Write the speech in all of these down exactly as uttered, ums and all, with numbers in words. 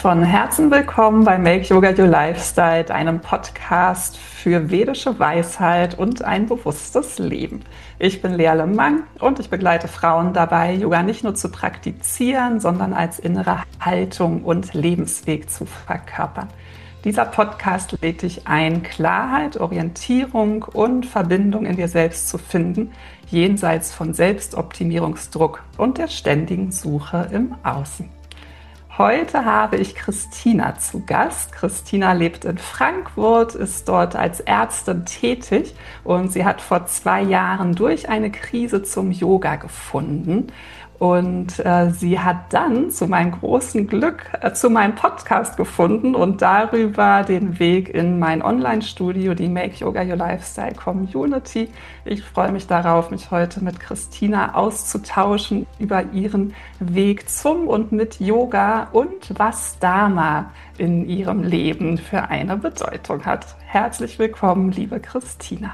Von Herzen willkommen bei Make Yoga Your Lifestyle, einem Podcast für vedische Weisheit und ein bewusstes Leben. Ich bin Lea Lemmang und ich begleite Frauen dabei, Yoga nicht nur zu praktizieren, sondern als innere Haltung und Lebensweg zu verkörpern. Dieser Podcast lädt dich ein, Klarheit, Orientierung und Verbindung in dir selbst zu finden, jenseits von Selbstoptimierungsdruck und der ständigen Suche im Außen. Heute habe ich Christina zu Gast. Christina lebt in Frankfurt, ist dort als Ärztin tätig und sie hat vor zwei Jahren durch eine Krise zum Yoga gefunden. Und äh, sie hat dann zu meinem großen Glück äh, zu meinem Podcast gefunden und darüber den Weg in mein Online-Studio, die Make Yoga Your Lifestyle Community. Ich freue mich darauf, mich heute mit Christina auszutauschen über ihren Weg zum und mit Yoga und was Dharma in ihrem Leben für eine Bedeutung hat. Herzlich willkommen, liebe Christina.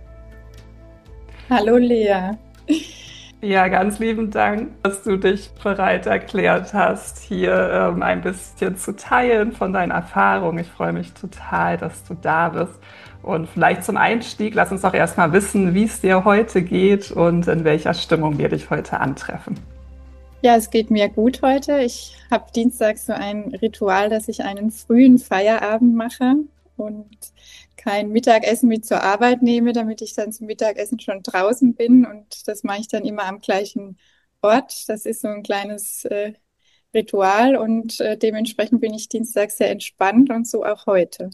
Hallo Lea. Ja, ganz lieben Dank, dass du dich bereit erklärt hast, hier ähm, ein bisschen zu teilen von deinen Erfahrungen. Ich freue mich total, dass du da bist. Und vielleicht zum Einstieg, lass uns doch erstmal wissen, wie es dir heute geht und in welcher Stimmung wir dich heute antreffen. Ja, es geht mir gut heute. Ich habe dienstags so ein Ritual, dass ich einen frühen Feierabend mache und kein Mittagessen mit zur Arbeit nehme, damit ich dann zum Mittagessen schon draußen bin. Und das mache ich dann immer am gleichen Ort. Das ist so ein kleines äh, Ritual und äh, dementsprechend bin ich dienstags sehr entspannt und so auch heute.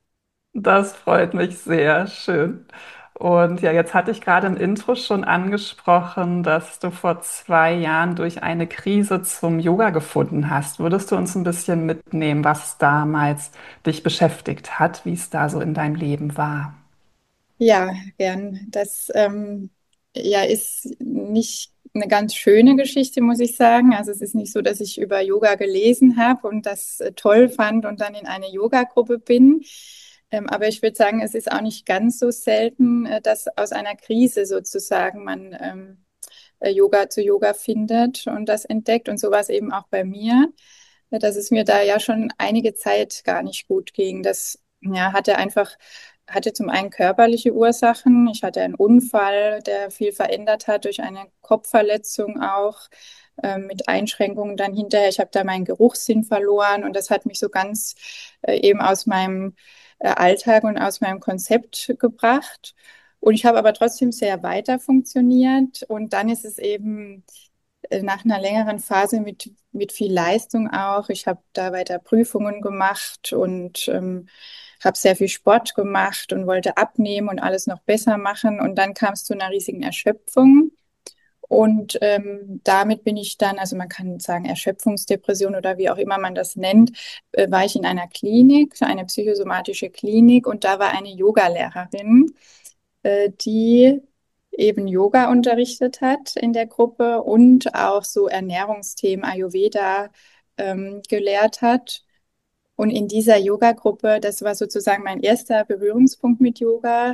Das freut mich sehr, schön. Und ja, jetzt hatte ich gerade im Intro schon angesprochen, dass du vor zwei Jahren durch eine Krise zum Yoga gefunden hast. Würdest du uns ein bisschen mitnehmen, was damals dich beschäftigt hat, wie es da so in deinem Leben war? Ja, gern. Das ähm, ja, ist nicht eine ganz schöne Geschichte, muss ich sagen. Also es ist nicht so, dass ich über Yoga gelesen habe und das äh, toll fand und dann in eine Yoga-Gruppe bin. Ähm, aber ich würde sagen, es ist auch nicht ganz so selten, äh, dass aus einer Krise sozusagen man ähm, äh, Yoga zu Yoga findet und das entdeckt. Und so war es eben auch bei mir, äh, dass es mir da ja schon einige Zeit gar nicht gut ging. Das ja, hatte einfach hatte zum einen körperliche Ursachen. Ich hatte einen Unfall, der viel verändert hat durch eine Kopfverletzung auch äh, mit Einschränkungen dann hinterher. Ich habe da meinen Geruchssinn verloren und das hat mich so ganz äh, eben aus meinem äh, Alltag und aus meinem Konzept gebracht. Und ich habe aber trotzdem sehr weiter funktioniert. Und dann ist es eben äh, nach einer längeren Phase mit, mit viel Leistung auch. Ich habe da weiter Prüfungen gemacht und ähm, habe sehr viel Sport gemacht und wollte abnehmen und alles noch besser machen. Und dann kam es zu einer riesigen Erschöpfung. Und ähm, damit bin ich dann, also man kann sagen Erschöpfungsdepression oder wie auch immer man das nennt, äh, war ich in einer Klinik, eine psychosomatische Klinik und da war eine Yogalehrerin, äh, die eben Yoga unterrichtet hat in der Gruppe und auch so Ernährungsthemen Ayurveda ähm, gelehrt hat. Und in dieser Yoga-Gruppe, das war sozusagen mein erster Berührungspunkt mit Yoga,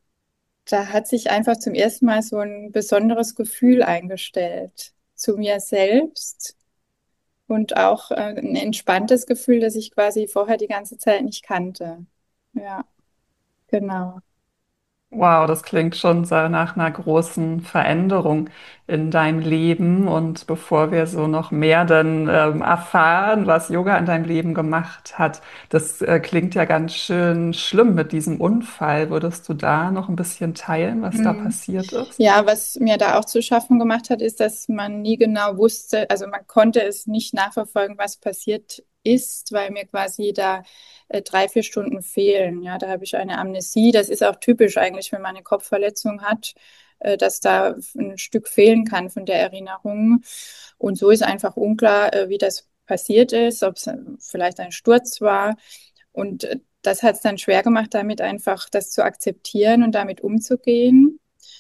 da hat sich einfach zum ersten Mal so ein besonderes Gefühl eingestellt zu mir selbst und auch äh, ein entspanntes Gefühl, das ich quasi vorher die ganze Zeit nicht kannte. Ja, genau. Wow, das klingt schon sehr nach einer großen Veränderung in deinem Leben. Und bevor wir so noch mehr dann ähm, erfahren, was Yoga in deinem Leben gemacht hat, das äh, klingt ja ganz schön schlimm mit diesem Unfall. Würdest du da noch ein bisschen teilen, was da Mhm. passiert ist? Ja, was mir da auch zu schaffen gemacht hat, ist, dass man nie genau wusste, also man konnte es nicht nachverfolgen, was passiert ist, weil mir quasi da äh, drei, vier Stunden fehlen. Ja, da habe ich eine Amnesie. Das ist auch typisch eigentlich, wenn man eine Kopfverletzung hat, äh, dass da ein Stück fehlen kann von der Erinnerung. Und so ist einfach unklar, äh, wie das passiert ist, ob es äh, vielleicht ein Sturz war. Und äh, das hat es dann schwer gemacht, damit einfach das zu akzeptieren und damit umzugehen.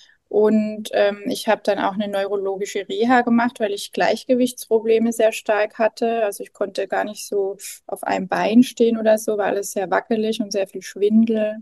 Und ähm, ich habe dann auch eine neurologische Reha gemacht, weil ich Gleichgewichtsprobleme sehr stark hatte. Also ich konnte gar nicht so auf einem Bein stehen oder so, war alles sehr wackelig und sehr viel Schwindel.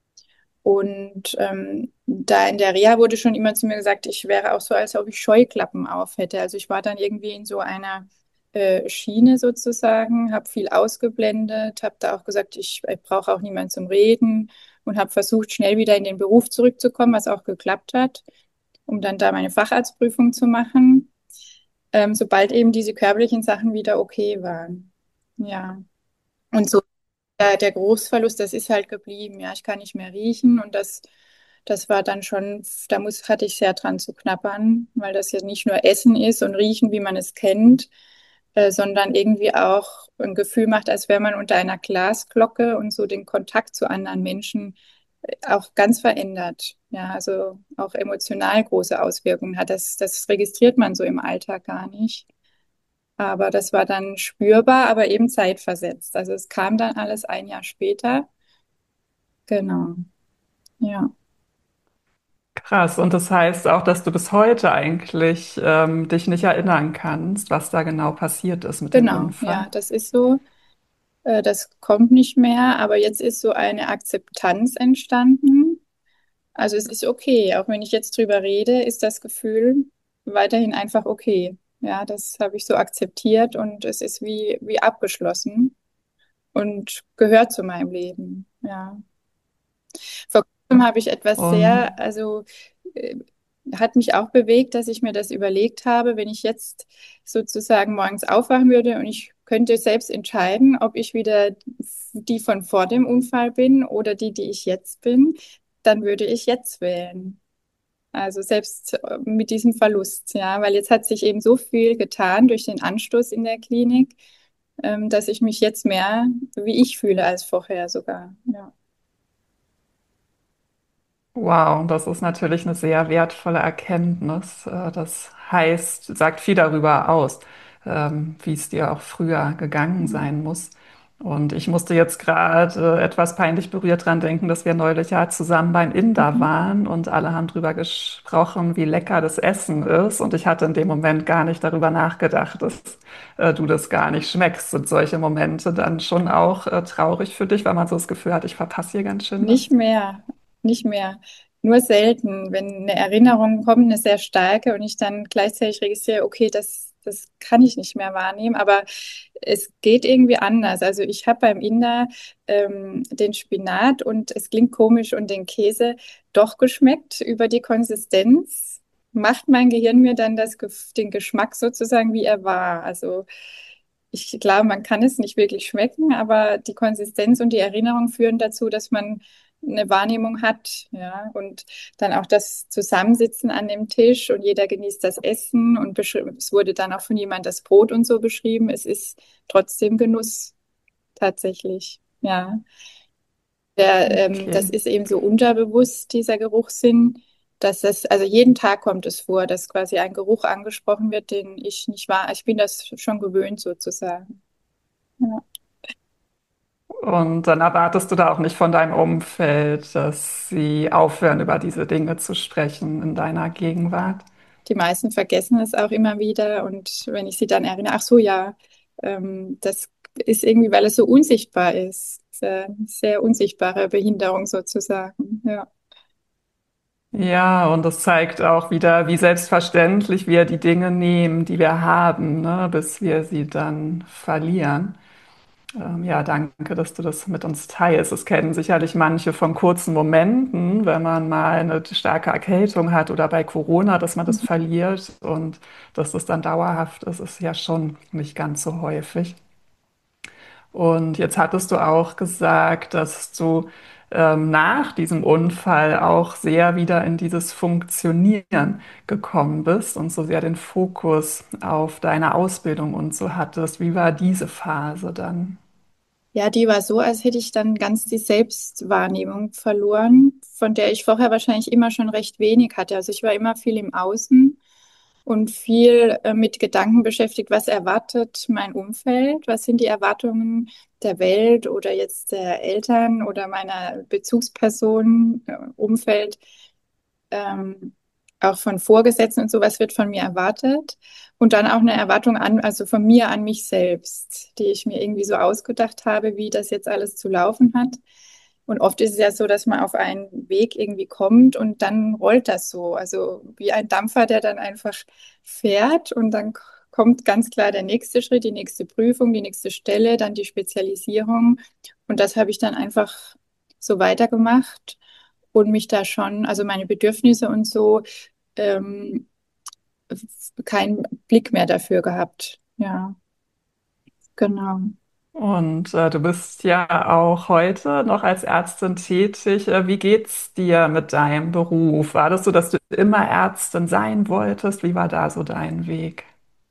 Und ähm, da in der Reha wurde schon immer zu mir gesagt, ich wäre auch so, als ob ich Scheuklappen auf hätte. Also ich war dann irgendwie in so einer äh, Schiene sozusagen, habe viel ausgeblendet, habe da auch gesagt, ich, ich brauche auch niemanden zum Reden und habe versucht, schnell wieder in den Beruf zurückzukommen, was auch geklappt hat, um dann da meine Facharztprüfung zu machen, ähm, sobald eben diese körperlichen Sachen wieder okay waren. Ja, und so der, der Geruchsverlust, das ist halt geblieben. Ja, ich kann nicht mehr riechen und das, das war dann schon, da muss, hatte ich sehr dran zu knabbern, weil das ja nicht nur Essen ist und Riechen, wie man es kennt, äh, sondern irgendwie auch ein Gefühl macht, als wäre man unter einer Glasglocke und so den Kontakt zu anderen Menschen äh, auch ganz verändert. Ja, also auch emotional große Auswirkungen hat. Das, das registriert man so im Alltag gar nicht. Aber das war dann spürbar, aber eben zeitversetzt. Also es kam dann alles ein Jahr später. Genau, ja, Krass. Und das heißt auch, dass du bis heute eigentlich ähm, dich nicht erinnern kannst, was da genau passiert ist mit dem genau, Unfall. ja, das ist so. Äh, das kommt nicht mehr, aber jetzt ist so eine Akzeptanz entstanden. Also es ist okay, auch wenn ich jetzt drüber rede, ist das Gefühl weiterhin einfach okay. Ja, das habe ich so akzeptiert und es ist wie, wie abgeschlossen und gehört zu meinem Leben. Ja. Vor kurzem habe ich etwas Und sehr, also äh, hat mich auch bewegt, dass ich mir das überlegt habe, wenn ich jetzt sozusagen morgens aufwachen würde und ich könnte selbst entscheiden, ob ich wieder die von vor dem Unfall bin oder die, die ich jetzt bin, dann würde ich jetzt wählen. Also selbst äh, mit diesem Verlust, ja, weil jetzt hat sich eben so viel getan durch den Anstoß in der Klinik, ähm, dass ich mich jetzt mehr wie ich fühle als vorher sogar. Ja. wow, das ist natürlich eine sehr wertvolle Erkenntnis. Äh, Das heißt, sagt viel darüber aus, ähm, wie es dir auch früher gegangen sein muss. Und ich musste jetzt gerade äh, etwas peinlich berührt dran denken, dass wir neulich ja zusammen beim Inder Mhm. waren und alle haben drüber gesprochen, wie lecker das Essen ist. Und ich hatte in dem Moment gar nicht darüber nachgedacht, dass äh, du das gar nicht schmeckst. Sind solche Momente dann schon auch äh, traurig für dich, weil man so das Gefühl hat, ich verpasse hier ganz schön was? Nicht mehr, nicht mehr. Nur selten, wenn eine Erinnerung kommt, eine sehr starke und ich dann gleichzeitig registriere, okay, das, das kann ich nicht mehr wahrnehmen, aber es geht irgendwie anders. Also ich habe beim Inder ähm, den Spinat und es klingt komisch und den Käse doch geschmeckt über die Konsistenz. Macht mein Gehirn mir dann das, Gef- den Geschmack sozusagen, wie er war. Also ich glaube, man kann es nicht wirklich schmecken, aber die Konsistenz und die Erinnerung führen dazu, dass man eine Wahrnehmung hat, ja, und dann auch das Zusammensitzen an dem Tisch und jeder genießt das Essen und es wurde dann auch von jemand das Brot und so beschrieben. Es ist trotzdem Genuss, tatsächlich, ja. Der, ähm, das Okay. ist eben so unterbewusst, dieser Geruchssinn, dass das, also jeden Tag kommt es vor, dass quasi ein Geruch angesprochen wird, den ich nicht wahr, ich bin das schon gewöhnt sozusagen. Ja. Und dann erwartest du da auch nicht von deinem Umfeld, dass sie aufhören, über diese Dinge zu sprechen in deiner Gegenwart. Die meisten vergessen es auch immer wieder und wenn ich sie dann erinnere, ach so, ja, ähm, das ist irgendwie, weil es so unsichtbar ist. Sehr, sehr unsichtbare Behinderung sozusagen. Ja. Ja, und das zeigt auch wieder, wie selbstverständlich wir die Dinge nehmen, die wir haben, ne, bis wir sie dann verlieren. Ähm, ja, danke, dass du das mit uns teilst. Es kennen sicherlich manche von kurzen Momenten, wenn man mal eine starke Erkältung hat oder bei Corona, dass man das verliert und dass das dann dauerhaft ist, ist ja schon nicht ganz so häufig. Und jetzt hattest du auch gesagt, dass du ähm, nach diesem Unfall auch sehr wieder in dieses Funktionieren gekommen bist und so sehr den Fokus auf deine Ausbildung und so hattest. Wie war diese Phase dann? Ja, die war so, als hätte ich dann ganz die Selbstwahrnehmung verloren, von der ich vorher wahrscheinlich immer schon recht wenig hatte. Also ich war immer viel im Außen und viel äh, mit Gedanken beschäftigt, was erwartet mein Umfeld, was sind die Erwartungen der Welt oder jetzt der Eltern oder meiner Bezugsperson, äh, Umfeld, ähm, auch von Vorgesetzten und sowas wird von mir erwartet. Und dann auch eine Erwartung an, also von mir an mich selbst, die ich mir irgendwie so ausgedacht habe, wie das jetzt alles zu laufen hat. Und oft ist es ja so, dass man auf einen Weg irgendwie kommt und dann rollt das so. Also wie ein Dampfer, der dann einfach fährt und dann kommt ganz klar der nächste Schritt, die nächste Prüfung, die nächste Stelle, dann die Spezialisierung. Und das habe ich dann einfach so weitergemacht und mich da schon, also meine Bedürfnisse und so, ähm, keinen Blick mehr dafür gehabt. Ja, genau. Und äh, du bist ja auch heute noch als Ärztin tätig. Äh, wie geht's dir mit deinem Beruf? War das so, dass du immer Ärztin sein wolltest? Wie war da so dein Weg?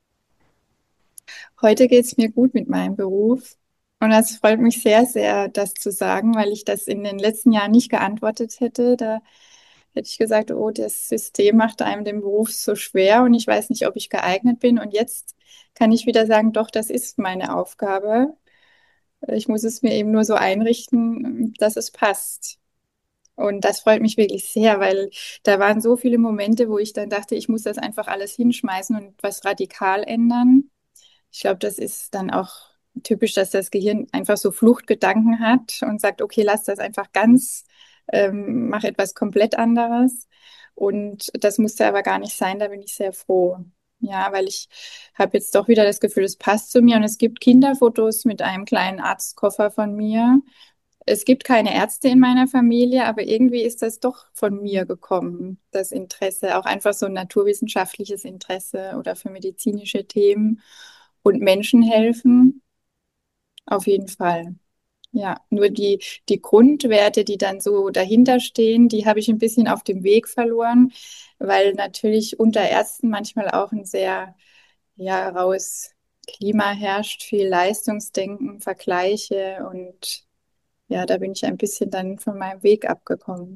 Heute geht es mir gut mit meinem Beruf. Und das freut mich sehr, sehr, das zu sagen, weil ich das in den letzten Jahren nicht geantwortet hätte. Da hätte ich gesagt, oh, das System macht einem den Beruf so schwer und ich weiß nicht, ob ich geeignet bin. Und jetzt kann ich wieder sagen, doch, das ist meine Aufgabe. Ich muss es mir eben nur so einrichten, dass es passt. Und das freut mich wirklich sehr, weil da waren so viele Momente, wo ich dann dachte, ich muss das einfach alles hinschmeißen und was radikal ändern. Ich glaube, das ist dann auch typisch, dass das Gehirn einfach so Fluchtgedanken hat und sagt, okay, lass das einfach ganz, ähm, mach etwas komplett anderes. Und das musste aber gar nicht sein, da bin ich sehr froh. Ja, weil ich habe jetzt doch wieder das Gefühl, es passt zu mir und es gibt Kinderfotos mit einem kleinen Arztkoffer von mir. Es gibt keine Ärzte in meiner Familie, aber irgendwie ist das doch von mir gekommen, das Interesse, auch einfach so ein naturwissenschaftliches Interesse oder für medizinische Themen und Menschen helfen, auf jeden Fall. Ja, nur die, die Grundwerte, die dann so dahinter stehen, die habe ich ein bisschen auf dem Weg verloren, weil natürlich unter Ärzten manchmal auch ein sehr, ja, raues Klima herrscht, viel Leistungsdenken, Vergleiche und ja, da bin ich ein bisschen dann von meinem Weg abgekommen.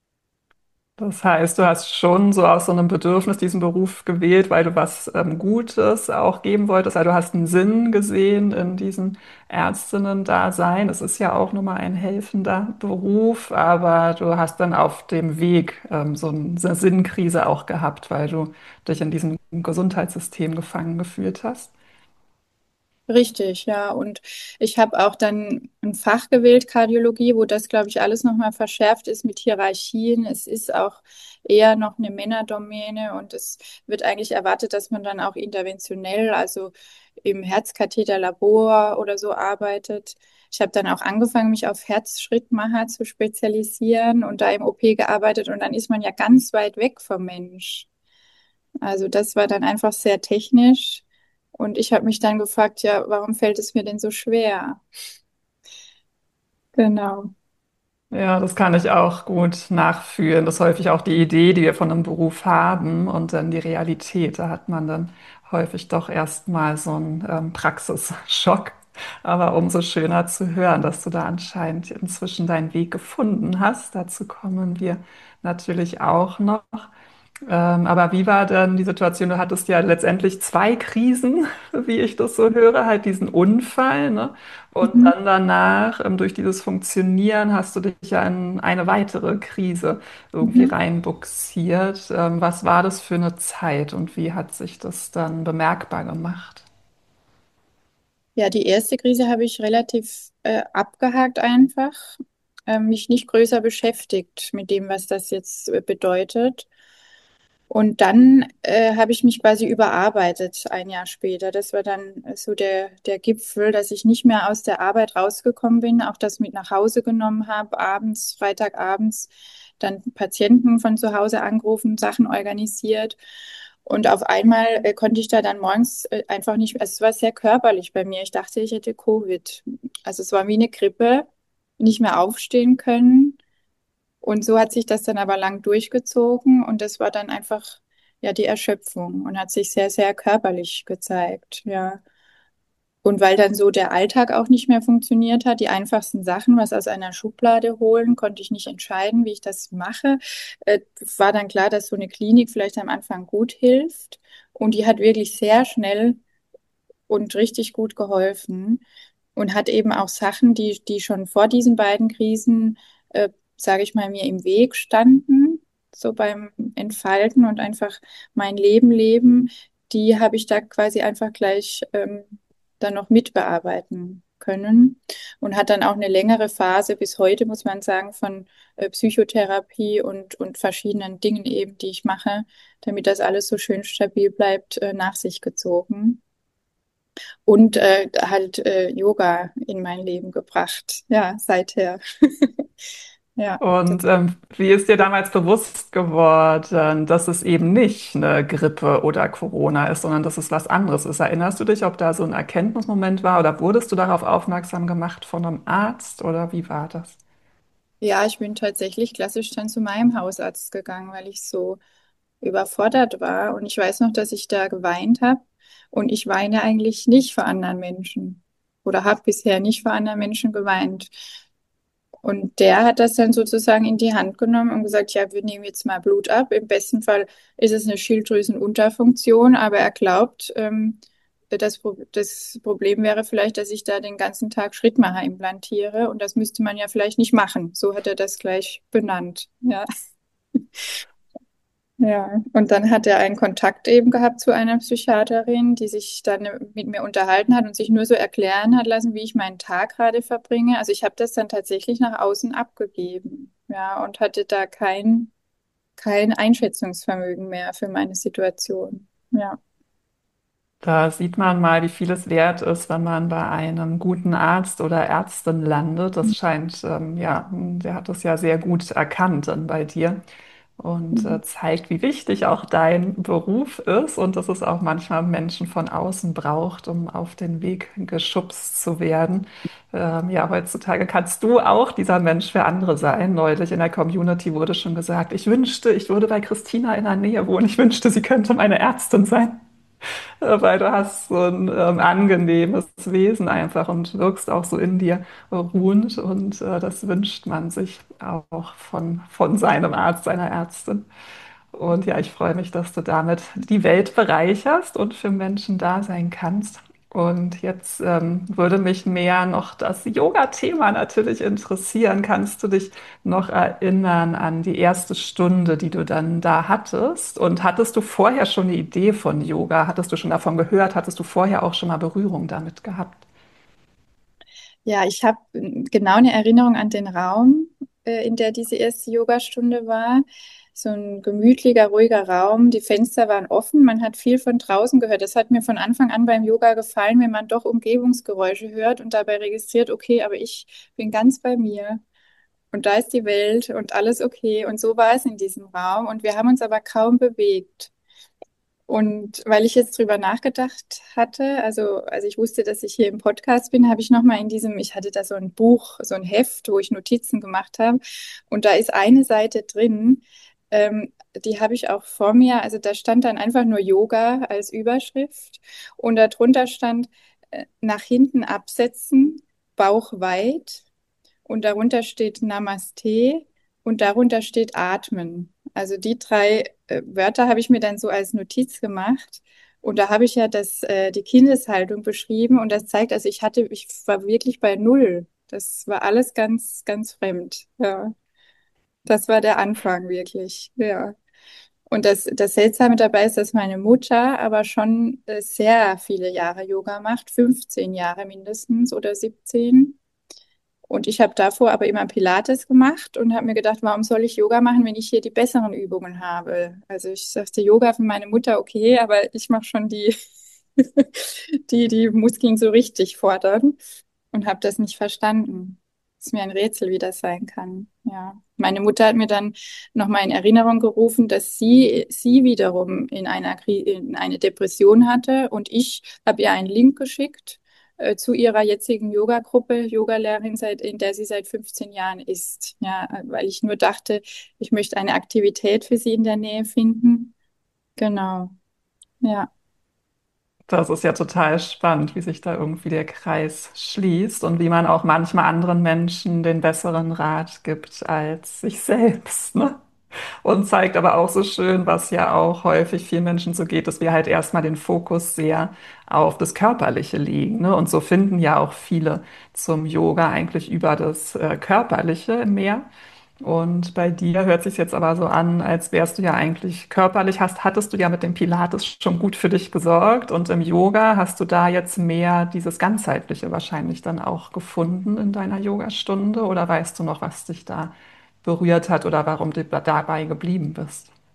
Das heißt, du hast schon so aus so einem Bedürfnis diesen Beruf gewählt, weil du was ähm, Gutes auch geben wolltest. Also du hast einen Sinn gesehen in diesem Ärztinnen-Dasein. Es ist ja auch nun mal ein helfender Beruf, aber du hast dann auf dem Weg ähm, so eine Sinnkrise auch gehabt, weil du dich in diesem Gesundheitssystem gefangen gefühlt hast. Richtig, ja. Und ich habe auch dann ein Fach gewählt, Kardiologie, wo das, glaube ich, alles nochmal verschärft ist mit Hierarchien. Es ist auch eher noch eine Männerdomäne und es wird eigentlich erwartet, dass man dann auch interventionell, also im Herzkatheterlabor oder so arbeitet. Ich habe dann auch angefangen, mich auf Herzschrittmacher zu spezialisieren und da im O P gearbeitet und dann ist man ja ganz weit weg vom Mensch. Also das war dann einfach sehr technisch. Und ich habe mich dann gefragt, ja, warum fällt es mir denn so schwer? Genau. Ja, das kann ich auch gut nachfühlen. Das ist häufig auch die Idee, die wir von einem Beruf haben und dann die Realität. Da hat man dann häufig doch erstmal so einen ähm, Praxisschock. Aber umso schöner zu hören, dass du da anscheinend inzwischen deinen Weg gefunden hast. Dazu kommen wir natürlich auch noch. Ähm, aber wie war denn die Situation? Du hattest ja letztendlich zwei Krisen, wie ich das so höre, halt diesen Unfall, ne? Und Mhm. dann danach, ähm, durch dieses Funktionieren, hast du dich ja in eine weitere Krise irgendwie Mhm. reinbuxiert. Ähm, was war das für eine Zeit und wie hat sich das dann bemerkbar gemacht? Ja, die erste Krise habe ich relativ äh, abgehakt einfach, ähm, mich nicht größer beschäftigt mit dem, was das jetzt äh, bedeutet. Und dann äh, habe ich mich quasi überarbeitet ein Jahr später. Das war dann so der, der Gipfel, dass ich nicht mehr aus der Arbeit rausgekommen bin, auch das mit nach Hause genommen habe, abends, Freitagabends, dann Patienten von zu Hause angerufen, Sachen organisiert. Und auf einmal äh, konnte ich da dann morgens äh, einfach nicht, also es war sehr körperlich bei mir. Ich dachte, ich hätte Covid. Also es war wie eine Grippe, nicht mehr aufstehen können. Und so hat sich das dann aber lang durchgezogen und das war dann einfach ja die Erschöpfung und hat sich sehr, sehr körperlich gezeigt, ja. Und weil dann so der Alltag auch nicht mehr funktioniert hat, die einfachsten Sachen, was aus einer Schublade holen, konnte ich nicht entscheiden, wie ich das mache. Äh, war dann klar, dass so eine Klinik vielleicht am Anfang gut hilft. Und die hat wirklich sehr schnell und richtig gut geholfen und hat eben auch Sachen, die, die schon vor diesen beiden Krisen, äh, sage ich mal, mir im Weg standen, so beim Entfalten und einfach mein Leben leben, die habe ich da quasi einfach gleich ähm, dann noch mitbearbeiten können und hat dann auch eine längere Phase bis heute, muss man sagen, von äh, Psychotherapie und, und verschiedenen Dingen eben, die ich mache, damit das alles so schön stabil bleibt, äh, nach sich gezogen. Und äh, halt äh, Yoga in mein Leben gebracht. Ja, seither. Ja, das, Und ähm, wie ist dir damals bewusst geworden, dass es eben nicht eine Grippe oder Corona ist, sondern dass es was anderes ist? Erinnerst du dich, ob da so ein Erkenntnismoment war oder wurdest du darauf aufmerksam gemacht von einem Arzt oder wie war das? ja, ich bin tatsächlich klassisch dann zu meinem Hausarzt gegangen, weil ich so überfordert war. Und ich weiß noch, dass ich da geweint habe. Und ich weine eigentlich nicht vor anderen Menschen oder habe bisher nicht vor anderen Menschen geweint. Und der hat das dann sozusagen in die Hand genommen und gesagt, ja, wir nehmen jetzt mal Blut ab. Im besten Fall ist es eine Schilddrüsenunterfunktion, aber er glaubt, ähm, das, Pro das Problem wäre vielleicht, dass ich da den ganzen Tag Schrittmacher implantiere und das müsste man ja vielleicht nicht machen. So hat er das gleich benannt. Ja. Ja, und dann hat er einen Kontakt eben gehabt zu einer Psychiaterin, die sich dann mit mir unterhalten hat und sich nur so erklären hat lassen, wie ich meinen Tag gerade verbringe. Also ich habe das dann tatsächlich nach außen abgegeben, ja, und hatte da kein, kein Einschätzungsvermögen mehr für meine Situation. Ja. Da sieht man mal, wie viel es wert ist, wenn man bei einem guten Arzt oder Ärztin landet. Das scheint, ähm, ja, der hat das ja sehr gut erkannt dann bei dir und Mhm. äh, zeigt, wie wichtig auch dein Beruf ist und dass es auch manchmal Menschen von außen braucht, um auf den Weg geschubst zu werden. Ähm, ja, heutzutage kannst du auch dieser Mensch für andere sein. Neulich in der Community wurde schon gesagt, ich wünschte, ich würde bei Christina in der Nähe wohnen. Ich wünschte, sie könnte meine Ärztin sein. Äh, Weil du hast so ein ähm, angenehmes Wesen einfach und wirkst auch so in dir ruhend und äh, das wünscht man sich auch von, von seinem Arzt, seiner Ärztin. Und ja, ich freue mich, dass du damit die Welt bereicherst und für Menschen da sein kannst. Und jetzt ähm, würde mich mehr noch das Yoga-Thema natürlich interessieren. Kannst du dich noch erinnern an die erste Stunde, die du dann da hattest? Und hattest du vorher schon eine Idee von Yoga? Hattest du schon davon gehört? Hattest du vorher auch schon mal Berührung damit gehabt? Ja, ich habe genau eine Erinnerung an den Raum, äh, in der diese erste Yogastunde war. So ein gemütlicher, ruhiger Raum. Die Fenster waren offen. Man hat viel von draußen gehört. Das hat mir von Anfang an beim Yoga gefallen, wenn man doch Umgebungsgeräusche hört und dabei registriert, okay, aber ich bin ganz bei mir. Und da ist die Welt und alles okay. Und so war es in diesem Raum. Und wir haben uns aber kaum bewegt. Und weil ich jetzt drüber nachgedacht hatte, also als ich wusste, dass ich hier im Podcast bin, habe ich nochmal in diesem, ich hatte da so ein Buch, so ein Heft, wo ich Notizen gemacht habe. Und da ist eine Seite drin, ähm, die habe ich auch vor mir. Also da stand dann einfach nur Yoga als Überschrift. Und darunter stand äh, nach hinten absetzen, Bauch weit. Und darunter steht Namaste und darunter steht Atmen. Also die drei äh, Wörter habe ich mir dann so als Notiz gemacht. Und da habe ich ja das, äh, die Kindeshaltung beschrieben und das zeigt, also ich hatte, ich war wirklich bei Null. Das war alles ganz, ganz fremd. Ja, das war der Anfang wirklich. Ja. Und das, das Seltsame dabei ist, dass meine Mutter aber schon äh, sehr viele Jahre Yoga macht, fünfzehn Jahre mindestens oder siebzehn. Und ich habe davor aber immer Pilates gemacht und habe mir gedacht, warum soll ich Yoga machen, wenn ich hier die besseren Übungen habe? Also ich sagte Yoga für meine Mutter okay, aber ich mache schon die, die die Muskeln so richtig fordern und habe das nicht verstanden. Ist mir ein Rätsel, wie das sein kann. Ja. Meine Mutter hat mir dann nochmal in Erinnerung gerufen, dass sie, sie wiederum in einer, Kri- in eine Depression hatte und ich habe ihr einen Link geschickt äh, zu ihrer jetzigen Yoga-Gruppe, Yogalehrerin, seit, in der sie seit fünfzehn Jahren ist. Ja, weil ich nur dachte, ich möchte eine Aktivität für sie in der Nähe finden. Genau. Ja. Das ist ja total spannend, wie sich da irgendwie der Kreis schließt und wie man auch manchmal anderen Menschen den besseren Rat gibt als sich selbst, ne? Und zeigt aber auch so schön, was ja auch häufig vielen Menschen so geht, dass wir halt erstmal den Fokus sehr auf das Körperliche legen, ne? Und so finden ja auch viele zum Yoga eigentlich über das äh, Körperliche mehr. Und bei dir hört sich jetzt aber so an, als wärst du ja eigentlich körperlich, hast, hattest du ja mit dem Pilates schon gut für dich gesorgt und im Yoga hast du da jetzt mehr dieses Ganzheitliche wahrscheinlich dann auch gefunden in deiner Yogastunde oder weißt du noch, was dich da berührt hat oder warum du dabei geblieben bist?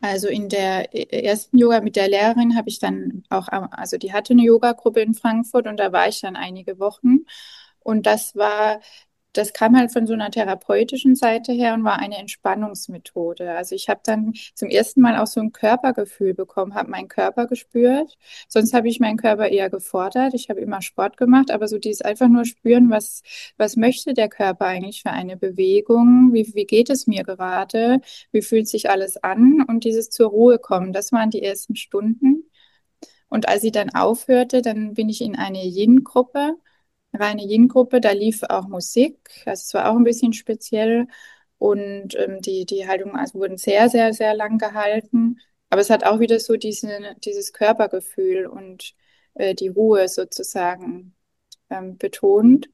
Also in der ersten Yoga mit der Lehrerin habe ich dann auch, also die hatte eine Yogagruppe in Frankfurt und da war ich dann einige Wochen. Und das war das kam halt von so einer therapeutischen Seite her und war eine Entspannungsmethode. Also ich habe dann zum ersten Mal auch so ein Körpergefühl bekommen, habe meinen Körper gespürt. Sonst habe ich meinen Körper eher gefordert. Ich habe immer Sport gemacht, aber so dieses einfach nur spüren, was, was möchte der Körper eigentlich für eine Bewegung? Wie, wie geht es mir gerade? Wie fühlt sich alles an? Und dieses zur Ruhe kommen, das waren die ersten Stunden. Und als sie dann aufhörte, dann bin ich in eine Yin-Gruppe, reine Yin-Gruppe, da lief auch Musik. Also es war auch ein bisschen speziell. Und ähm, die, die Haltungen also wurden sehr, sehr, sehr lang gehalten. Aber es hat auch wieder so diese, dieses Körpergefühl und äh, die Ruhe sozusagen ähm, betont.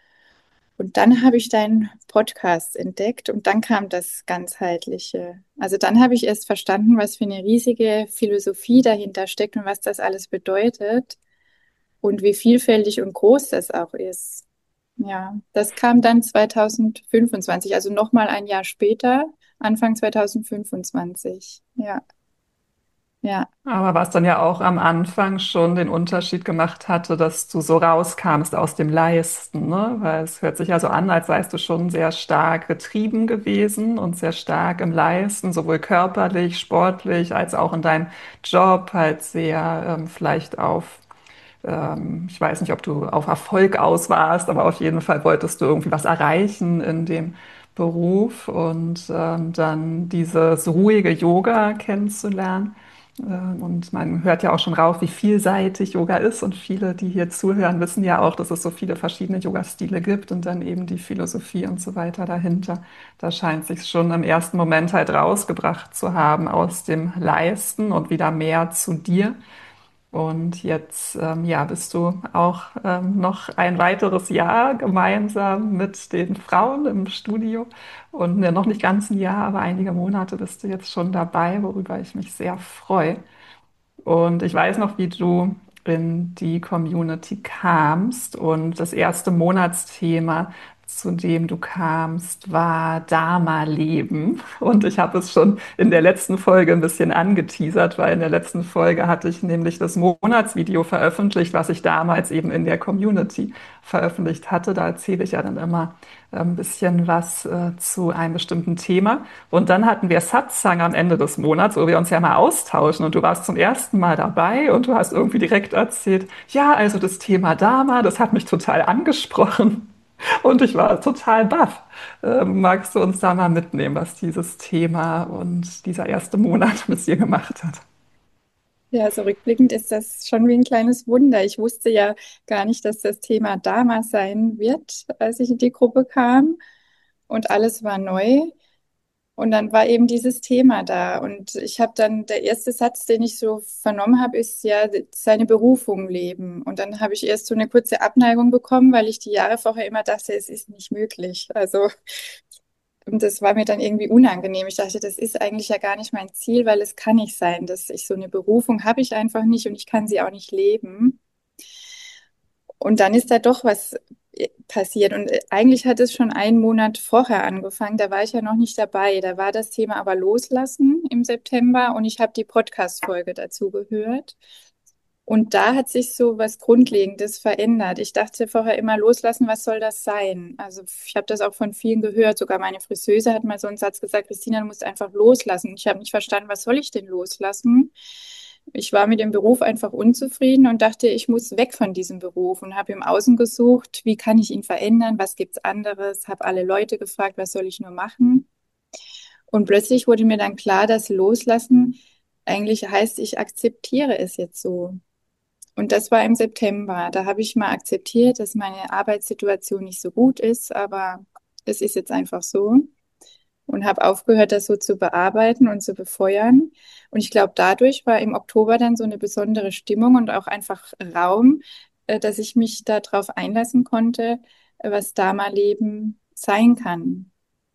Und dann habe ich deinen Podcast entdeckt und dann kam das Ganzheitliche. Also dann habe ich erst verstanden, was für eine riesige Philosophie dahinter steckt und was das alles bedeutet und wie vielfältig und groß das auch ist. Ja, das kam dann zwanzig fünfundzwanzig, also nochmal ein Jahr später, Anfang zwanzig fünfundzwanzig. Ja, ja. Aber was dann ja auch am Anfang schon den Unterschied gemacht hatte, dass du so rauskamst aus dem Leisten, ne? Weil es hört sich ja so an, als seist du schon sehr stark getrieben gewesen und sehr stark im Leisten, sowohl körperlich, sportlich, als auch in deinem Job, halt sehr ähm, vielleicht auf ähm, ich weiß nicht, ob du auf Erfolg aus warst, aber auf jeden Fall wolltest du irgendwie was erreichen in dem Beruf und ähm, dann dieses ruhige Yoga kennenzulernen. Ähm, Und man hört ja auch schon raus, wie vielseitig Yoga ist. Und viele, die hier zuhören, wissen ja auch, dass es so viele verschiedene Yoga-Stile gibt und dann eben die Philosophie und so weiter dahinter. Da scheint sich schon im ersten Moment halt rausgebracht zu haben aus dem Leisten und wieder mehr zu dir. Und jetzt, ähm, ja, bist du auch ähm, noch ein weiteres Jahr gemeinsam mit den Frauen im Studio. Und ne, noch nicht ganz ein Jahr, aber einige Monate bist du jetzt schon dabei, worüber ich mich sehr freue. Und ich weiß noch, wie du in die Community kamst. Und das erste Monatsthema, zu dem du kamst, war Dharma-Leben. Und ich habe es schon in der letzten Folge ein bisschen angeteasert, weil in der letzten Folge hatte ich nämlich das Monatsvideo veröffentlicht, was ich damals eben in der Community veröffentlicht hatte. Da erzähle ich ja dann immer ein bisschen was äh, zu einem bestimmten Thema. Und dann hatten wir Satsang am Ende des Monats, wo wir uns ja mal austauschen. Und du warst zum ersten Mal dabei und du hast irgendwie direkt erzählt, ja, also das Thema Dharma, das hat mich total angesprochen. Und ich war total baff. Ähm, magst du uns da mal mitnehmen, was dieses Thema und dieser erste Monat mit dir gemacht hat? Ja, so rückblickend ist das schon wie ein kleines Wunder. Ich wusste ja gar nicht, dass das Thema Dharma sein wird, als ich in die Gruppe kam. Und alles war neu. Und dann war eben dieses Thema da. Und ich habe dann, der erste Satz, den ich so vernommen habe, ist ja seine Berufung leben. Und dann habe ich erst so eine kurze Abneigung bekommen, weil ich die Jahre vorher immer dachte, es ist nicht möglich. Also, und das war mir dann irgendwie unangenehm. Ich dachte, das ist eigentlich ja gar nicht mein Ziel, weil es kann nicht sein, dass ich so eine Berufung habe ich einfach nicht und ich kann sie auch nicht leben. Und dann ist da doch was äh, passiert. Und äh, eigentlich hat es schon einen Monat vorher angefangen. Da war ich ja noch nicht dabei. Da war das Thema aber Loslassen im September und ich habe die Podcast-Folge dazu gehört. Und da hat sich so was Grundlegendes verändert. Ich dachte vorher immer, loslassen, was soll das sein? Also ich habe das auch von vielen gehört. Sogar meine Friseuse hat mal so einen Satz gesagt, Christina, du musst einfach loslassen. Ich habe nicht verstanden, was soll ich denn loslassen? Ich war mit dem Beruf einfach unzufrieden und dachte, ich muss weg von diesem Beruf und habe im Außen gesucht, wie kann ich ihn verändern, was gibt's anderes, habe alle Leute gefragt, was soll ich nur machen? Und plötzlich wurde mir dann klar, dass Loslassen eigentlich heißt, ich akzeptiere es jetzt so. Und das war im September. Da habe ich mal akzeptiert, dass meine Arbeitssituation nicht so gut ist, aber es ist jetzt einfach so und habe aufgehört, das so zu bearbeiten und zu befeuern. Und ich glaube, dadurch war im Oktober dann so eine besondere Stimmung und auch einfach Raum, äh, dass ich mich darauf einlassen konnte, äh, was Dharma-Leben sein kann.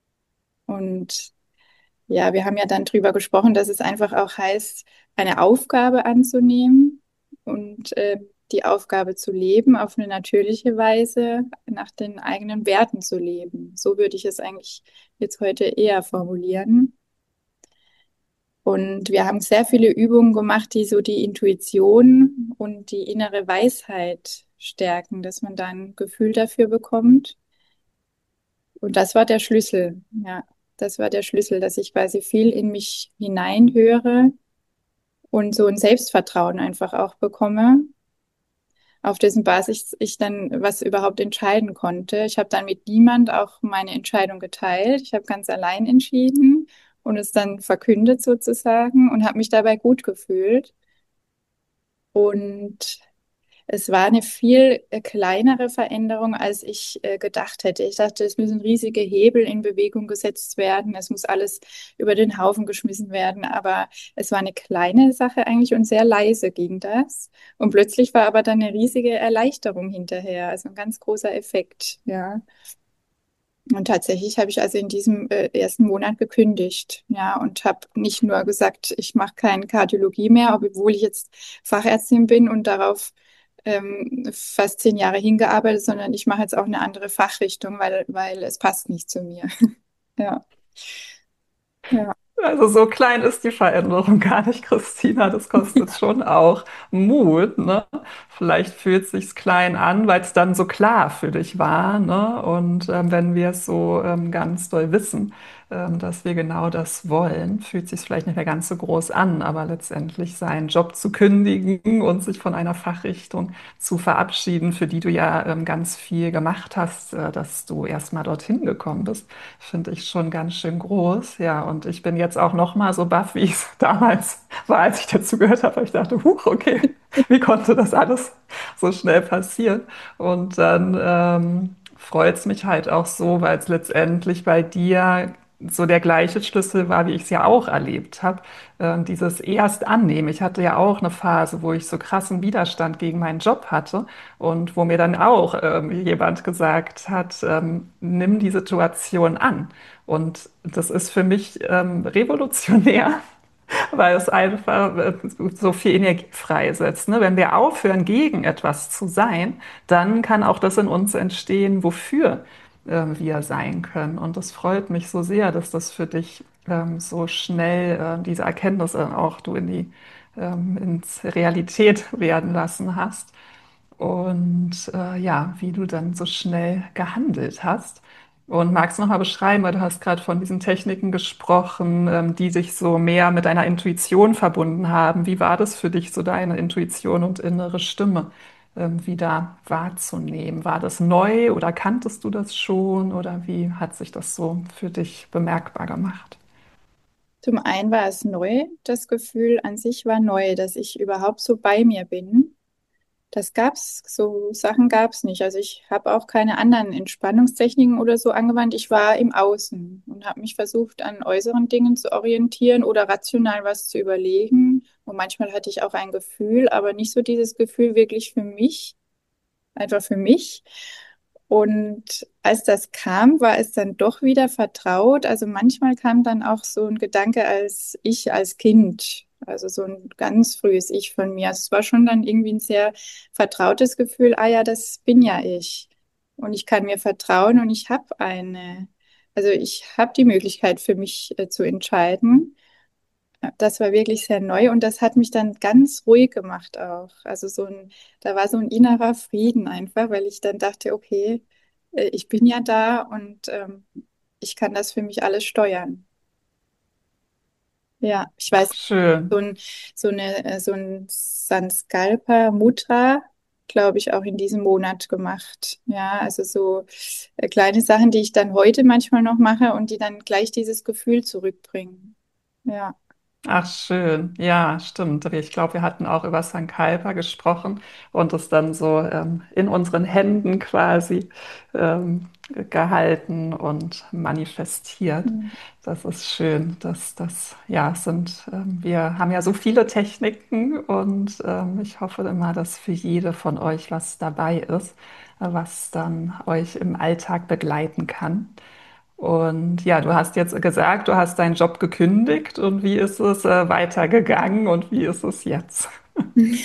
Und ja, wir haben ja dann drüber gesprochen, dass es einfach auch heißt, eine Aufgabe anzunehmen und äh, die Aufgabe zu leben auf eine natürliche Weise, nach den eigenen Werten zu leben. So würde ich es eigentlich jetzt heute eher formulieren. Und wir haben sehr viele Übungen gemacht, die so die Intuition und die innere Weisheit stärken, dass man da ein Gefühl dafür bekommt. Und das war der Schlüssel, ja. Das war der Schlüssel, dass ich quasi viel in mich hineinhöre und so ein Selbstvertrauen einfach auch bekomme, auf dessen Basis ich dann was überhaupt entscheiden konnte. Ich habe dann mit niemand auch meine Entscheidung geteilt. Ich habe ganz allein entschieden und es dann verkündet sozusagen und habe mich dabei gut gefühlt. Und es war eine viel äh, kleinere Veränderung, als ich äh, gedacht hätte. Ich dachte, es müssen riesige Hebel in Bewegung gesetzt werden. Es muss alles über den Haufen geschmissen werden. Aber es war eine kleine Sache eigentlich und sehr leise ging das. Und plötzlich war aber dann eine riesige Erleichterung hinterher. Also ein ganz großer Effekt, ja. Und tatsächlich habe ich also in diesem äh, ersten Monat gekündigt, ja, und habe nicht nur gesagt, ich mache keine Kardiologie mehr, obwohl ich jetzt Fachärztin bin und darauf ähm, fast zehn Jahre hingearbeitet, sondern ich mache jetzt auch eine andere Fachrichtung, weil, weil es passt nicht zu mir. Ja, ja. Also so klein ist die Veränderung gar nicht, Christina. Das kostet schon auch Mut, ne? Vielleicht fühlt es sich klein an, weil es dann so klar für dich war, ne? Und ähm, wenn wir es so ähm, ganz doll wissen, ähm, dass wir genau das wollen, fühlt es sich vielleicht nicht mehr ganz so groß an, aber letztendlich seinen Job zu kündigen und sich von einer Fachrichtung zu verabschieden, für die du ja ähm, ganz viel gemacht hast, äh, dass du erst mal dorthin gekommen bist, finde ich schon ganz schön groß. Ja, und ich bin jetzt auch noch mal so baff, wie ich es damals war, als ich dazu gehört habe. Ich dachte, huch, okay, wie konnte das alles so schnell passieren? Und dann ähm, freut es mich halt auch so, weil es letztendlich bei dir so der gleiche Schlüssel war, wie ich es ja auch erlebt habe. Äh, dieses erst annehmen. Ich hatte ja auch eine Phase, wo ich so krassen Widerstand gegen meinen Job hatte und wo mir dann auch ähm, jemand gesagt hat, ähm, nimm die Situation an. Und das ist für mich ähm, revolutionär, weil es einfach äh, so viel Energie freisetzt. Ne? Wenn wir aufhören, gegen etwas zu sein, dann kann auch das in uns entstehen, wofür äh, wir sein können. Und das freut mich so sehr, dass das für dich ähm, so schnell äh, diese Erkenntnisse auch du in die ähm, ins Realität werden lassen hast. Und äh, ja, wie du dann so schnell gehandelt hast. Und magst du noch mal beschreiben, weil du hast gerade von diesen Techniken gesprochen, ähm, die sich so mehr mit deiner Intuition verbunden haben. Wie war das für dich, so deine Intuition und innere Stimme ähm, wieder wahrzunehmen? War das neu oder kanntest du das schon oder wie hat sich das so für dich bemerkbar gemacht? Zum einen war es neu, das Gefühl an sich war neu, dass ich überhaupt so bei mir bin. Das gab's, so Sachen gab's nicht. Also ich habe auch keine anderen Entspannungstechniken oder so angewandt. Ich war im Außen und habe mich versucht, an äußeren Dingen zu orientieren oder rational was zu überlegen. Und manchmal hatte ich auch ein Gefühl, aber nicht so dieses Gefühl wirklich für mich, einfach für mich. Und als das kam, war es dann doch wieder vertraut. Also manchmal kam dann auch so ein Gedanke als ich als Kind, also so ein ganz frühes Ich von mir. Also es war schon dann irgendwie ein sehr vertrautes Gefühl, ah ja, das bin ja ich. Und ich kann mir vertrauen und ich habe eine, also ich habe die Möglichkeit für mich äh, zu entscheiden. Das war wirklich sehr neu und das hat mich dann ganz ruhig gemacht auch. Also so ein, da war so ein innerer Frieden einfach, weil ich dann dachte, okay, äh, ich bin ja da und ähm, ich kann das für mich alles steuern. Ja, ich weiß, Ach, schön. so ein, so eine, äh, so ein Sanskalpa Mudra, glaube ich, auch in diesem Monat gemacht. Ja, also so äh, kleine Sachen, die ich dann heute manchmal noch mache und die dann gleich dieses Gefühl zurückbringen. Ja. Ach, schön. Ja, stimmt. Ich glaube, wir hatten auch über Sankalpa gesprochen und es dann so ähm, in unseren Händen quasi ähm, gehalten und manifestiert. Mhm. Das ist schön. dass das, ja, es sind, ähm, wir haben ja so viele Techniken und ähm, ich hoffe immer, dass für jede von euch was dabei ist, äh, was dann euch im Alltag begleiten kann. Und ja, du hast jetzt gesagt, du hast deinen Job gekündigt und wie ist es äh, weitergegangen und wie ist es jetzt?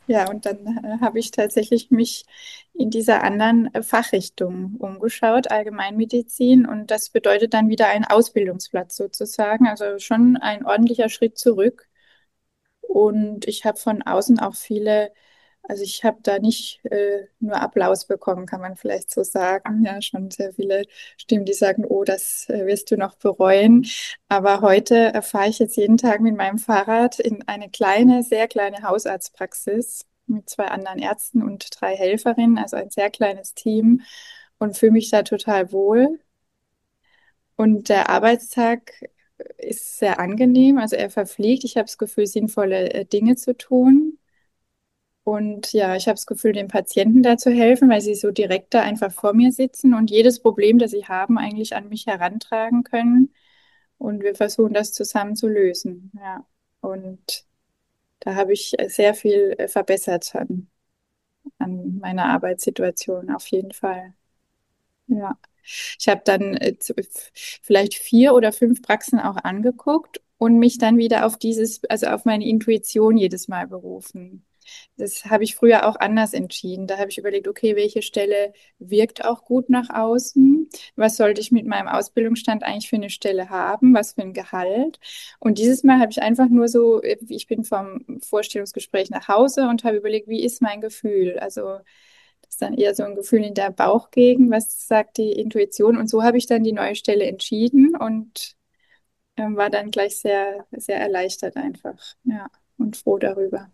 Ja, und dann äh, habe ich tatsächlich mich in dieser anderen äh, Fachrichtung umgeschaut, Allgemeinmedizin. Und das bedeutet dann wieder ein Ausbildungsplatz sozusagen, also schon ein ordentlicher Schritt zurück. Und ich habe von außen auch viele, also ich habe da nicht äh, nur Applaus bekommen, kann man vielleicht so sagen. Ja, schon sehr viele Stimmen, die sagen, oh, das äh, wirst du noch bereuen. Aber heute äh, fahre ich jetzt jeden Tag mit meinem Fahrrad in eine kleine, sehr kleine Hausarztpraxis mit zwei anderen Ärzten und drei Helferinnen, also ein sehr kleines Team und fühle mich da total wohl. Und der Arbeitstag ist sehr angenehm, also er verfliegt. Ich habe das Gefühl, sinnvolle äh, Dinge zu tun. Und ja, ich habe das Gefühl, den Patienten da zu helfen, weil sie so direkt da einfach vor mir sitzen und jedes Problem, das sie haben, eigentlich an mich herantragen können. Und wir versuchen das zusammen zu lösen. Ja. Und da habe ich äh, sehr viel äh, verbessert an, an meiner Arbeitssituation, auf jeden Fall. Ja. Ich habe dann äh, zu- vielleicht vier oder fünf Praxen auch angeguckt und mich dann wieder auf dieses, also auf meine Intuition jedes Mal berufen. Das habe ich früher auch anders entschieden. Da habe ich überlegt, okay, welche Stelle wirkt auch gut nach außen? Was sollte ich mit meinem Ausbildungsstand eigentlich für eine Stelle haben? Was für ein Gehalt? Und dieses Mal habe ich einfach nur so, äh, ich bin vom Vorstellungsgespräch nach Hause und habe überlegt, wie ist mein Gefühl? Also das ist dann eher so ein Gefühl in der Bauchgegend, was sagt die Intuition? Und so habe ich dann die neue Stelle entschieden und ähm, war dann gleich sehr, sehr erleichtert einfach. Ja, und froh darüber.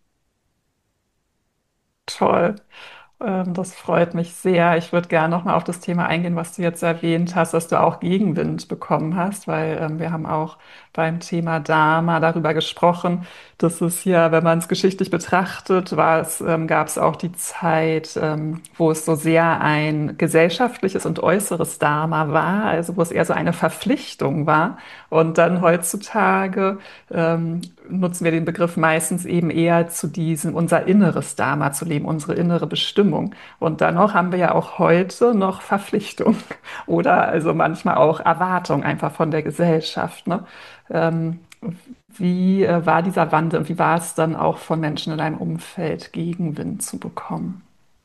Toll. Ähm, Das freut mich sehr. Ich würde gerne noch mal auf das Thema eingehen, was du jetzt erwähnt hast, dass du auch Gegenwind bekommen hast, weil ähm, wir haben auch beim Thema Dharma darüber gesprochen, dass es ja, wenn man es geschichtlich betrachtet, war es, ähm, gab es auch die Zeit, ähm, wo es so sehr ein gesellschaftliches und äußeres Dharma war, also wo es eher so eine Verpflichtung war. Und dann heutzutage ähm, nutzen wir den Begriff meistens eben eher zu diesem, unser inneres Dharma zu leben, unsere innere Bestimmung. Und dennoch haben wir ja auch heute noch Verpflichtung oder also manchmal auch Erwartung einfach von der Gesellschaft. Ne? Ähm, wie äh, war dieser Wandel und wie war es dann auch von Menschen in deinem Umfeld, Gegenwind zu bekommen?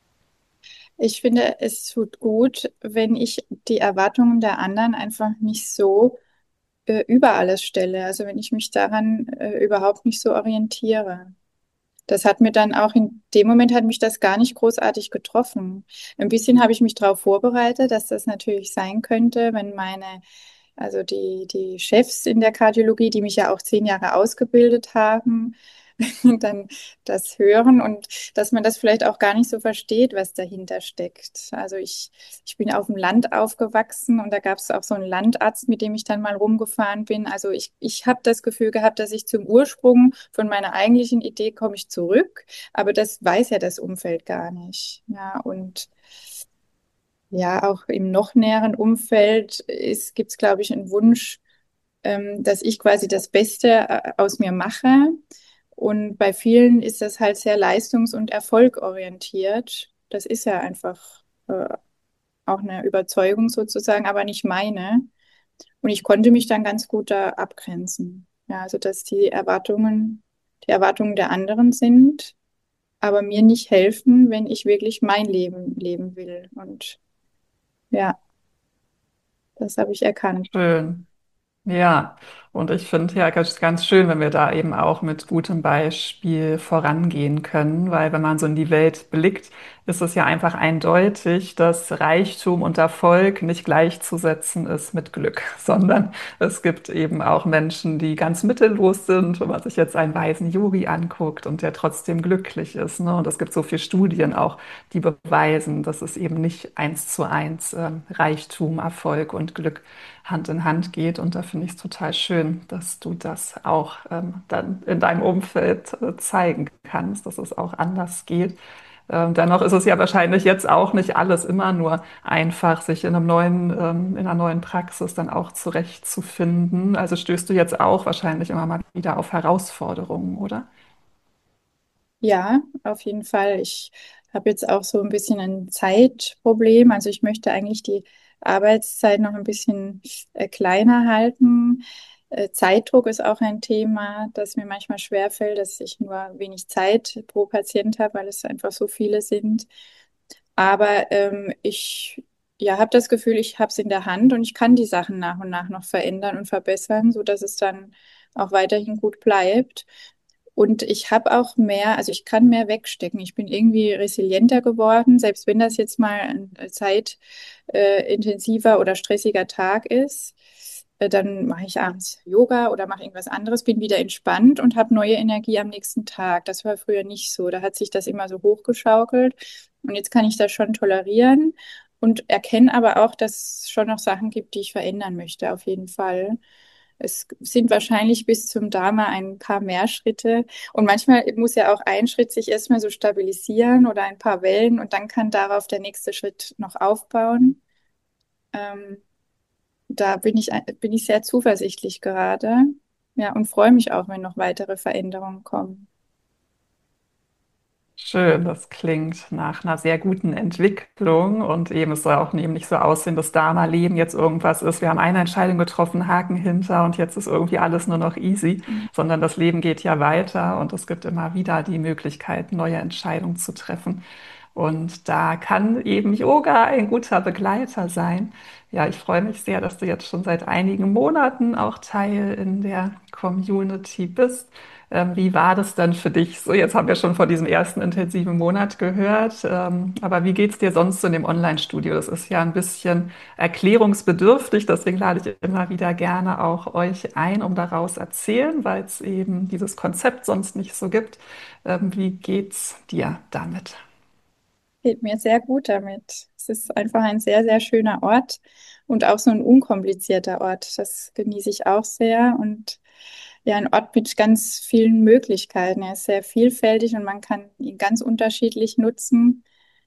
Ich finde, es tut gut, wenn ich die Erwartungen der anderen einfach nicht so äh, über alles stelle. Also wenn ich mich daran äh, überhaupt nicht so orientiere. Das hat mir dann auch in dem Moment hat mich das gar nicht großartig getroffen. Ein bisschen habe ich mich darauf vorbereitet, dass das natürlich sein könnte, wenn meine, also die, die Chefs in der Kardiologie, die mich ja auch zehn Jahre ausgebildet haben, dann das hören und dass man das vielleicht auch gar nicht so versteht, was dahinter steckt. Also ich, ich bin auf dem Land aufgewachsen und da gab es auch so einen Landarzt, mit dem ich dann mal rumgefahren bin. Also ich, ich habe das Gefühl gehabt, dass ich zum Ursprung von meiner eigentlichen Idee komme ich zurück, aber das weiß ja das Umfeld gar nicht. Ja, und ja, auch im noch näheren Umfeld gibt es, glaube ich, einen Wunsch, ähm, dass ich quasi das Beste äh, aus mir mache. Und bei vielen ist das halt sehr leistungs- und erfolgorientiert. Das ist ja einfach äh, auch eine Überzeugung sozusagen, aber nicht meine. Und ich konnte mich dann ganz gut da abgrenzen. Ja, also dass die Erwartungen, die Erwartungen der anderen sind, aber mir nicht helfen, wenn ich wirklich mein Leben leben will. Und ja, das habe ich erkannt. Schön. Ja, und ich finde ja ganz, ganz schön, wenn wir da eben auch mit gutem Beispiel vorangehen können, weil wenn man so in die Welt blickt, ist es ja einfach eindeutig, dass Reichtum und Erfolg nicht gleichzusetzen ist mit Glück, sondern es gibt eben auch Menschen, die ganz mittellos sind, wenn man sich jetzt einen weisen Yogi anguckt und der trotzdem glücklich ist, ne? Und es gibt so viele Studien auch, die beweisen, dass es eben nicht eins zu eins ähm, Reichtum, Erfolg und Glück Hand in Hand geht. Und da finde ich es total schön, dass du das auch ähm, dann in deinem Umfeld äh, zeigen kannst, dass es auch anders geht. Ähm, dennoch ist es ja wahrscheinlich jetzt auch nicht alles immer nur einfach, sich in einem neuen, ähm, in einer neuen Praxis dann auch zurechtzufinden. Also stößt du jetzt auch wahrscheinlich immer mal wieder auf Herausforderungen, oder? Ja, auf jeden Fall. Ich habe jetzt auch so ein bisschen ein Zeitproblem. Also ich möchte eigentlich die Arbeitszeit noch ein bisschen äh, kleiner halten. Äh, Zeitdruck ist auch ein Thema, das mir manchmal schwerfällt, dass ich nur wenig Zeit pro Patient habe, weil es einfach so viele sind. Aber ähm, ich ja, habe das Gefühl, ich habe es in der Hand und ich kann die Sachen nach und nach noch verändern und verbessern, sodass es dann auch weiterhin gut bleibt. Und ich habe auch mehr, also ich kann mehr wegstecken. Ich bin irgendwie resilienter geworden, selbst wenn das jetzt mal ein zeitintensiver äh, intensiver oder stressiger Tag ist. Äh, dann mache ich abends Yoga oder mache irgendwas anderes, bin wieder entspannt und habe neue Energie am nächsten Tag. Das war früher nicht so. Da hat sich das immer so hochgeschaukelt. Und jetzt kann ich das schon tolerieren und erkenne aber auch, dass es schon noch Sachen gibt, die ich verändern möchte, auf jeden Fall. Es sind wahrscheinlich bis zum Dharma ein paar mehr Schritte. Und manchmal muss ja auch ein Schritt sich erstmal so stabilisieren oder ein paar Wellen und dann kann darauf der nächste Schritt noch aufbauen. Ähm, Da bin ich, bin ich sehr zuversichtlich gerade. Ja, und freue mich auch, wenn noch weitere Veränderungen kommen. Schön, das klingt nach einer sehr guten Entwicklung und eben es soll auch eben nicht so aussehen, dass Dharma-Leben jetzt irgendwas ist. Wir haben eine Entscheidung getroffen, Haken hinter und jetzt ist irgendwie alles nur noch easy, sondern das Leben geht ja weiter und es gibt immer wieder die Möglichkeit, neue Entscheidungen zu treffen. Und da kann eben Yoga ein guter Begleiter sein. Ja, ich freue mich sehr, dass du jetzt schon seit einigen Monaten auch Teil in der Community bist. Ähm, wie war das dann für dich? So, jetzt haben wir schon von diesem ersten intensiven Monat gehört. Ähm, aber wie geht's dir sonst so in dem Online-Studio? Das ist ja ein bisschen erklärungsbedürftig, deswegen lade ich immer wieder gerne auch euch ein, um daraus erzählen, weil es eben dieses Konzept sonst nicht so gibt. Ähm, wie geht's dir damit? Geht mir sehr gut damit. Es ist einfach ein sehr, sehr schöner Ort und auch so ein unkomplizierter Ort. Das genieße ich auch sehr und ja, ein Ort mit ganz vielen Möglichkeiten. Er ist sehr vielfältig und man kann ihn ganz unterschiedlich nutzen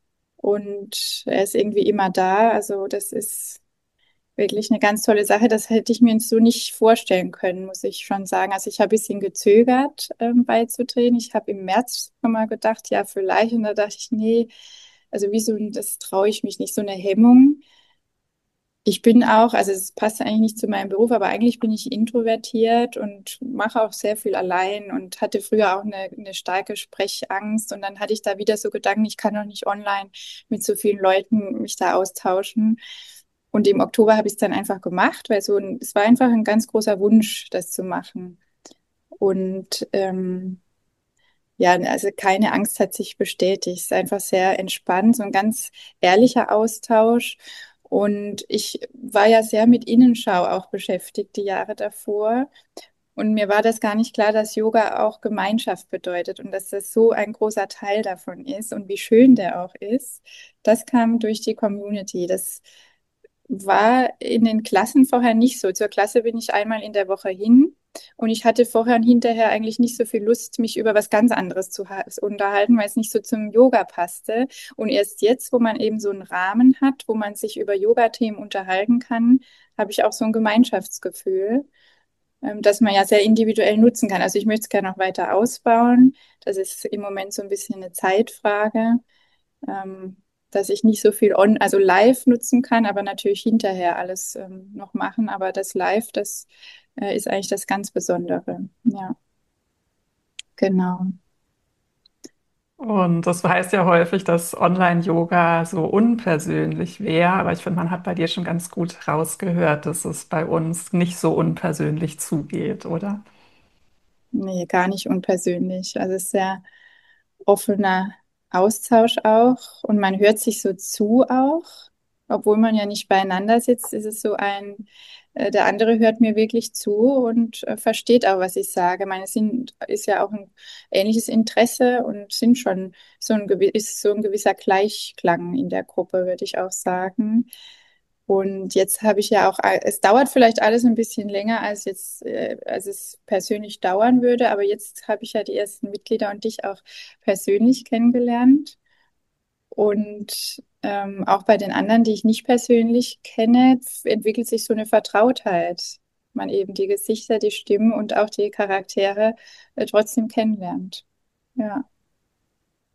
und er ist irgendwie immer da. Also das ist wirklich eine ganz tolle Sache. Das hätte ich mir so nicht vorstellen können, muss ich schon sagen. Also ich habe ein bisschen gezögert, ähm, beizutreten. Ich habe im März schon mal gedacht, ja, vielleicht. Und da dachte ich, nee, also wieso, das traue ich mich nicht, so eine Hemmung. Ich bin auch, also es passt eigentlich nicht zu meinem Beruf, aber eigentlich bin ich introvertiert und mache auch sehr viel allein und hatte früher auch eine, eine starke Sprechangst. Und dann hatte ich da wieder so Gedanken, ich kann doch nicht online mit so vielen Leuten mich da austauschen. Und im Oktober habe ich es dann einfach gemacht, weil so ein, es war einfach ein ganz großer Wunsch, das zu machen. Und ähm, ja, also keine Angst hat sich bestätigt. Es ist einfach sehr entspannt, so ein ganz ehrlicher Austausch. Und ich war ja sehr mit Innenschau auch beschäftigt die Jahre davor. Und mir war das gar nicht klar, dass Yoga auch Gemeinschaft bedeutet und dass das so ein großer Teil davon ist und wie schön der auch ist. Das kam durch die Community. Das war in den Klassen vorher nicht so. Zur Klasse bin ich einmal in der Woche hin und ich hatte vorher und hinterher eigentlich nicht so viel Lust, mich über was ganz anderes zu unterhalten, weil es nicht so zum Yoga passte. Und erst jetzt, wo man eben so einen Rahmen hat, wo man sich über Yoga-Themen unterhalten kann, habe ich auch so ein Gemeinschaftsgefühl, ähm, das man ja sehr individuell nutzen kann. Also ich möchte es gerne noch weiter ausbauen. Das ist im Moment so ein bisschen eine Zeitfrage, ähm, dass ich nicht so viel on, also live nutzen kann, aber natürlich hinterher alles ähm, noch machen. Aber das Live, das äh, ist eigentlich das ganz Besondere. Ja, genau. Und das heißt ja häufig, dass Online-Yoga so unpersönlich wäre, aber ich finde, man hat bei dir schon ganz gut rausgehört, dass es bei uns nicht so unpersönlich zugeht, oder? Nee, gar nicht unpersönlich. Also es ist sehr offener Austausch auch und man hört sich so zu auch, obwohl man ja nicht beieinander sitzt, ist es so ein, äh, der andere hört mir wirklich zu und äh, versteht auch, was ich sage. Meine sind ist ja auch ein ähnliches Interesse und sind schon so ein gewi- ist so ein gewisser Gleichklang in der Gruppe, würde ich auch sagen. Und jetzt habe ich ja auch, es dauert vielleicht alles ein bisschen länger, als jetzt, äh, als es persönlich dauern würde, aber jetzt habe ich ja die ersten Mitglieder und dich auch persönlich kennengelernt. Und ähm, auch bei den anderen, die ich nicht persönlich kenne, f- entwickelt sich so eine Vertrautheit. Man eben die Gesichter, die Stimmen und auch die Charaktere äh, trotzdem kennenlernt. Ja.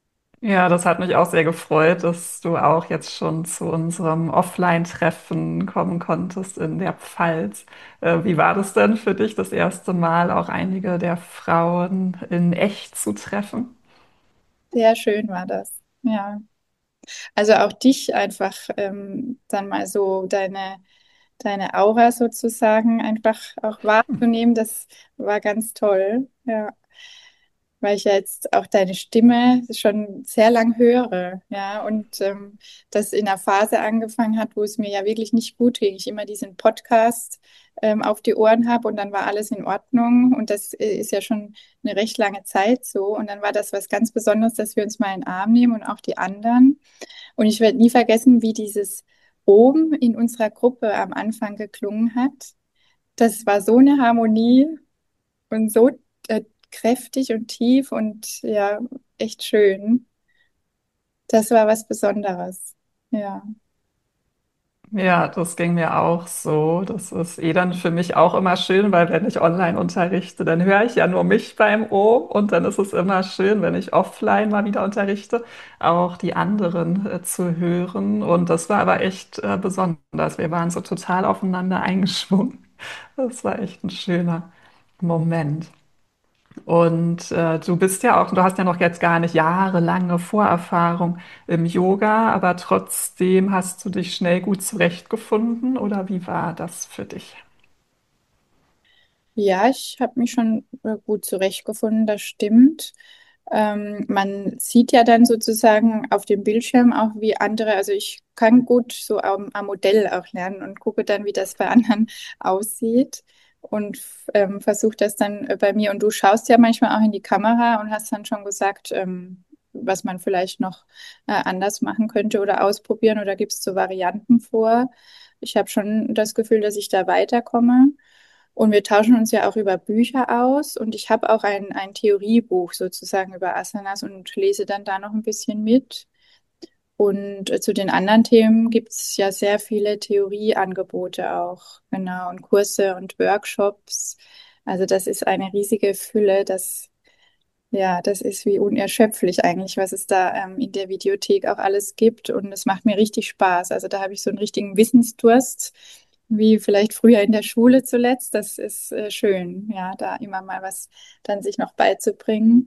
Ja, das hat mich auch sehr gefreut, dass du auch jetzt schon zu unserem Offline-Treffen kommen konntest in der Pfalz. Äh, wie war das denn für dich, das erste Mal auch einige der Frauen in echt zu treffen? Sehr schön war das. Ja. Also auch dich einfach ähm, dann mal so deine, deine Aura sozusagen einfach auch wahrzunehmen, das war ganz toll. Ja. Weil ich ja jetzt auch deine Stimme schon sehr lang höre, ja, und ähm, das in einer Phase angefangen hat, wo es mir ja wirklich nicht gut ging. Ich immer diesen Podcast ähm, auf die Ohren habe und dann war alles in Ordnung und das äh, ist ja schon eine recht lange Zeit so und dann war das was ganz Besonderes, dass wir uns mal in den Arm nehmen und auch die anderen und ich werde nie vergessen, wie dieses Oben in unserer Gruppe am Anfang geklungen hat. Das war so eine Harmonie und so äh, kräftig und tief und ja, echt schön. Das war was Besonderes. Ja. Ja, das ging mir auch so. Das ist eh dann für mich auch immer schön, weil wenn ich online unterrichte, dann höre ich ja nur mich beim O und dann ist es immer schön, wenn ich offline mal wieder unterrichte, auch die anderen äh, zu hören. Und das war aber echt äh, besonders. Wir waren so total aufeinander eingeschwungen. Das war echt ein schöner Moment. Und äh, du bist ja auch, du hast ja noch jetzt gar nicht jahrelange Vorerfahrung im Yoga, aber trotzdem hast du dich schnell gut zurechtgefunden oder wie war das für dich? Ja, ich habe mich schon äh, gut zurechtgefunden, das stimmt. Ähm, man sieht ja dann sozusagen auf dem Bildschirm auch, wie andere, also ich kann gut so am, am Modell auch lernen und gucke dann, wie das bei anderen aussieht und ähm, versuche das dann äh, bei mir. Und du schaust ja manchmal auch in die Kamera und hast dann schon gesagt, ähm, was man vielleicht noch äh, anders machen könnte oder ausprobieren oder gibst so Varianten vor. Ich habe schon das Gefühl, dass ich da weiterkomme. Und wir tauschen uns ja auch über Bücher aus und ich habe auch ein, ein Theoriebuch sozusagen über Asanas und lese dann da noch ein bisschen mit. Und äh, zu den anderen Themen gibt es ja sehr viele Theorieangebote auch, genau, und Kurse und Workshops. Also das ist eine riesige Fülle, das, ja, das ist wie unerschöpflich eigentlich, was es da ähm, in der Videothek auch alles gibt. Und es macht mir richtig Spaß. Also da habe ich so einen richtigen Wissensdurst, wie vielleicht früher in der Schule zuletzt. Das ist äh, schön, ja, da immer mal was dann sich noch beizubringen.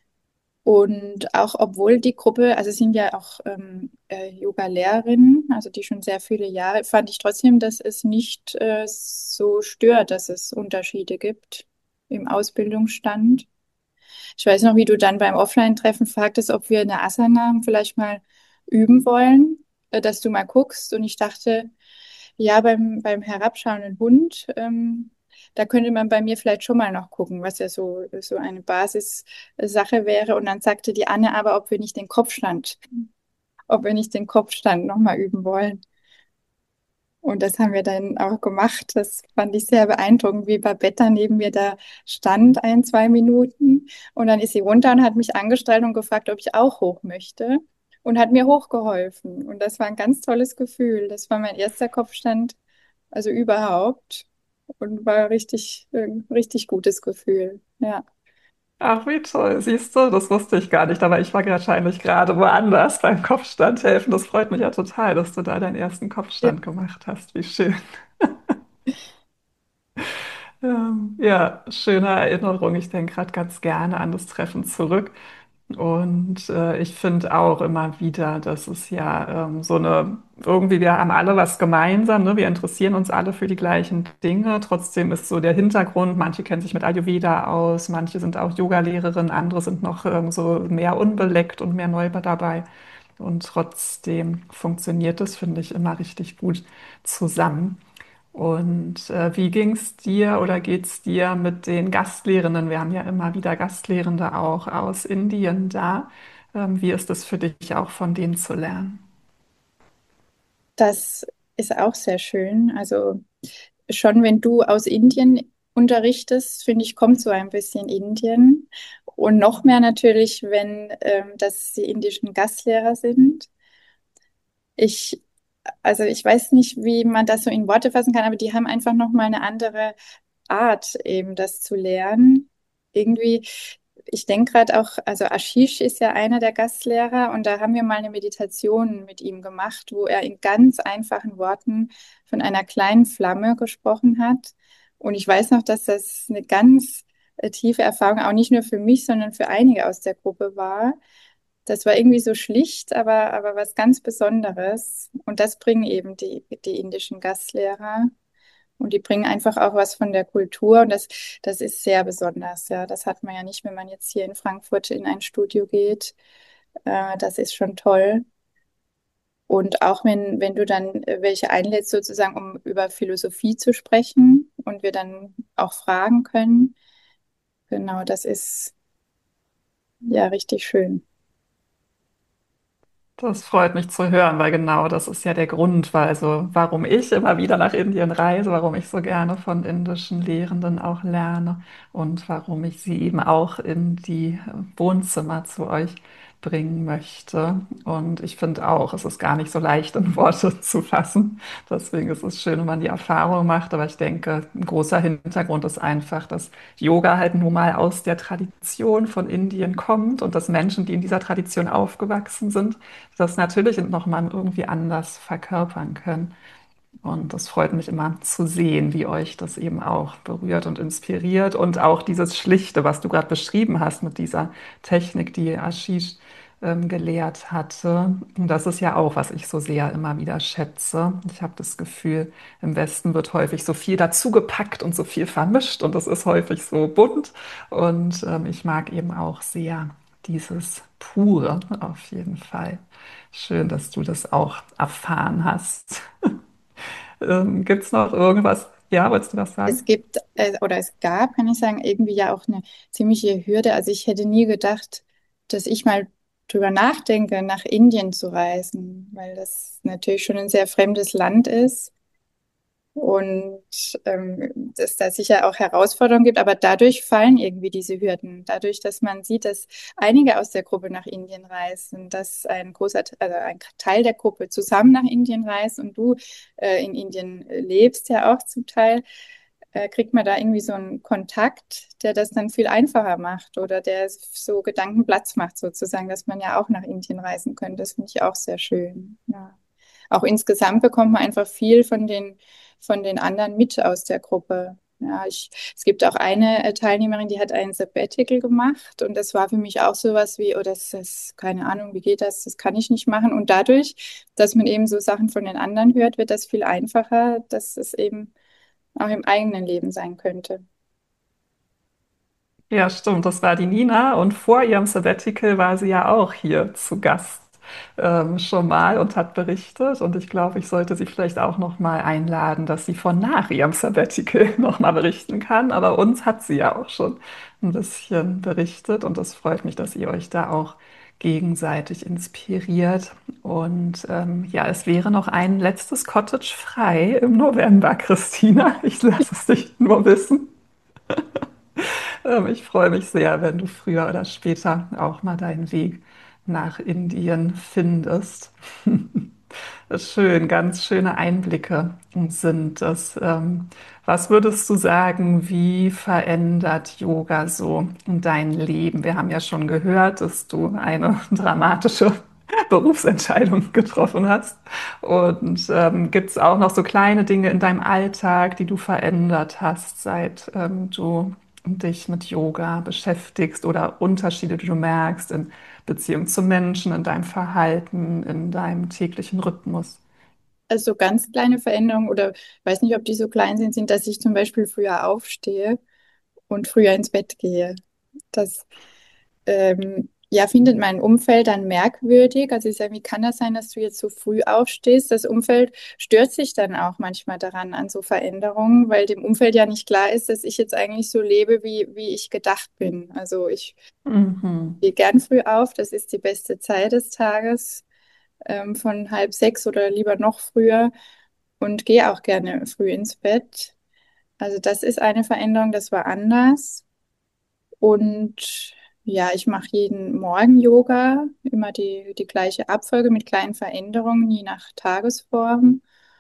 Und auch obwohl die Gruppe, also es sind ja auch ähm, äh, Yoga-Lehrerinnen, also die schon sehr viele Jahre, fand ich trotzdem, dass es nicht äh, so stört, dass es Unterschiede gibt im Ausbildungsstand. Ich weiß noch, wie du dann beim Offline-Treffen fragtest, ob wir eine Asana vielleicht mal üben wollen, äh, dass du mal guckst. Und ich dachte, ja, beim, beim herabschauenden Hund, ähm, da könnte man bei mir vielleicht schon mal noch gucken, was ja so, so eine Basissache wäre. Und dann sagte die Anne aber, ob wir nicht den Kopfstand, ob wir nicht den Kopfstand nochmal üben wollen. Und das haben wir dann auch gemacht. Das fand ich sehr beeindruckend, wie Babetta neben mir da stand, ein, zwei Minuten. Und dann ist sie runter und hat mich angestrahlt und gefragt, ob ich auch hoch möchte. Und hat mir hochgeholfen. Und das war ein ganz tolles Gefühl. Das war mein erster Kopfstand, also überhaupt. Und war richtig, äh, richtig gutes Gefühl. Ja. Ach, wie toll, siehst du, das wusste ich gar nicht, aber ich war wahrscheinlich gerade woanders beim Kopfstand helfen. Das freut mich ja total, dass du da deinen ersten Kopfstand gemacht hast. Wie schön. Ähm, ja, schöne Erinnerung. Ich denke gerade ganz gerne an das Treffen zurück. Und äh, ich finde auch immer wieder, dass es ja ähm, so eine, irgendwie, wir haben alle was gemeinsam, ne? Wir interessieren uns alle für die gleichen Dinge. Trotzdem ist so der Hintergrund, manche kennen sich mit Ayurveda aus, manche sind auch Yogalehrerin, andere sind noch ähm, so mehr unbeleckt und mehr neu dabei. Und trotzdem funktioniert das, finde ich, immer richtig gut zusammen. Und äh, wie ging es dir oder geht es dir mit den Gastlehrenden? Wir haben ja immer wieder Gastlehrende auch aus Indien da. Ähm, wie ist es für dich auch von denen zu lernen? Das ist auch sehr schön. Also schon wenn du aus Indien unterrichtest, finde ich, kommt so ein bisschen Indien. Und noch mehr natürlich, wenn ähm, das die indischen Gastlehrer sind. Ich, also ich weiß nicht, wie man das so in Worte fassen kann, aber die haben einfach noch mal eine andere Art, eben das zu lernen. Irgendwie. ich denke gerade auch, also Ashish ist ja einer der Gastlehrer und da haben wir mal eine Meditation mit ihm gemacht, wo er in ganz einfachen Worten von einer kleinen Flamme gesprochen hat. Und ich weiß noch, dass das eine ganz äh, tiefe Erfahrung auch nicht nur für mich, sondern für einige aus der Gruppe war. Das war irgendwie so schlicht, aber, aber was ganz Besonderes. Und das bringen eben die, die indischen Gastlehrer. Und die bringen einfach auch was von der Kultur. Und das, das ist sehr besonders. Ja, das hat man ja nicht, wenn man jetzt hier in Frankfurt in ein Studio geht. Äh, das ist schon toll. Und auch wenn, wenn du dann äh, welche einlädst, sozusagen, um über Philosophie zu sprechen und wir dann auch fragen können. Genau, das ist ja richtig schön. Das freut mich zu hören, weil genau das ist ja der Grund, weil also warum ich immer wieder nach Indien reise, warum ich so gerne von indischen Lehrenden auch lerne und warum ich sie eben auch in die Wohnzimmer zu euch bringen möchte. Und ich finde auch, es ist gar nicht so leicht in Worte zu fassen. Deswegen ist es schön, wenn man die Erfahrung macht. Aber ich denke, ein großer Hintergrund ist einfach, dass Yoga halt nun mal aus der Tradition von Indien kommt und dass Menschen, die in dieser Tradition aufgewachsen sind, das natürlich nochmal irgendwie anders verkörpern können. Und das freut mich immer zu sehen, wie euch das eben auch berührt und inspiriert. Und auch dieses Schlichte, was du gerade beschrieben hast mit dieser Technik, die Ashish ähm, gelehrt hatte. Und das ist ja auch, was ich so sehr immer wieder schätze. Ich habe das Gefühl, im Westen wird häufig so viel dazugepackt und so viel vermischt und das ist häufig so bunt. Und ähm, ich mag eben auch sehr dieses Pure auf jeden Fall. Schön, dass du das auch erfahren hast. Ähm, gibt es noch irgendwas? Ja, wolltest du was Es sagen? gibt, äh, oder es gab, kann ich sagen, irgendwie ja auch eine ziemliche Hürde. Also ich hätte nie gedacht, dass ich mal drüber nachdenke, nach Indien zu reisen, weil das natürlich schon ein sehr fremdes Land ist und ähm, es da sicher auch Herausforderungen gibt, aber dadurch fallen irgendwie diese Hürden. Dadurch, dass man sieht, dass einige aus der Gruppe nach Indien reisen, dass ein großer, also ein Teil der Gruppe zusammen nach Indien reist und du äh, in Indien lebst ja auch zum Teil, äh, kriegt man da irgendwie so einen Kontakt, der das dann viel einfacher macht oder der so Gedanken Platz macht sozusagen, dass man ja auch nach Indien reisen könnte. Das finde ich auch sehr schön. Ja. Auch insgesamt bekommt man einfach viel von den, von den anderen mit aus der Gruppe. Ja, ich, es gibt auch eine äh, Teilnehmerin, die hat ein Sabbatical gemacht und das war für mich auch sowas wie, oh, das ist, keine Ahnung, wie geht das? Das kann ich nicht machen. Und dadurch, dass man eben so Sachen von den anderen hört, wird das viel einfacher, dass es eben auch im eigenen Leben sein könnte. Ja, stimmt, das war die Nina und vor ihrem Sabbatical war sie ja auch hier zu Gast ähm, schon mal und hat berichtet und ich glaube, ich sollte sie vielleicht auch noch mal einladen, dass sie von nach ihrem Sabbatical noch mal berichten kann, aber uns hat sie ja auch schon ein bisschen berichtet und es freut mich, dass ihr euch da auch gegenseitig inspiriert und ähm, ja, es wäre noch ein letztes Cottage frei im November, Christina. Ich lasse es dich nur wissen. Ähm, Ich freue mich sehr, wenn du früher oder später auch mal deinen Weg nach Indien findest. Schön, ganz schöne Einblicke sind das. Ähm, Was würdest du sagen, wie verändert Yoga so dein Leben? Wir haben ja schon gehört, dass du eine dramatische Berufsentscheidung getroffen hast. Und ähm, gibt es auch noch so kleine Dinge in deinem Alltag, die du verändert hast, seit ähm, du dich mit Yoga beschäftigst oder Unterschiede, die du merkst in Beziehung zu Menschen, in deinem Verhalten, in deinem täglichen Rhythmus? Also so ganz kleine Veränderungen oder weiß nicht, ob die so klein sind, sind, dass ich zum Beispiel früher aufstehe und früher ins Bett gehe. Das ähm, ja, findet mein Umfeld dann merkwürdig. Also ich sage, wie kann das sein, dass du jetzt so früh aufstehst? Das Umfeld stört sich dann auch manchmal daran, an so Veränderungen, weil dem Umfeld ja nicht klar ist, dass ich jetzt eigentlich so lebe, wie, wie ich gedacht bin. Also ich Mhm. gehe gern früh auf, das ist die beste Zeit des Tages, ähm, von halb sechs oder lieber noch früher und gehe auch gerne früh ins Bett. Also das ist eine Veränderung, das war anders. Und ja, ich mache jeden Morgen Yoga, immer die, die gleiche Abfolge mit kleinen Veränderungen, je nach Tagesform.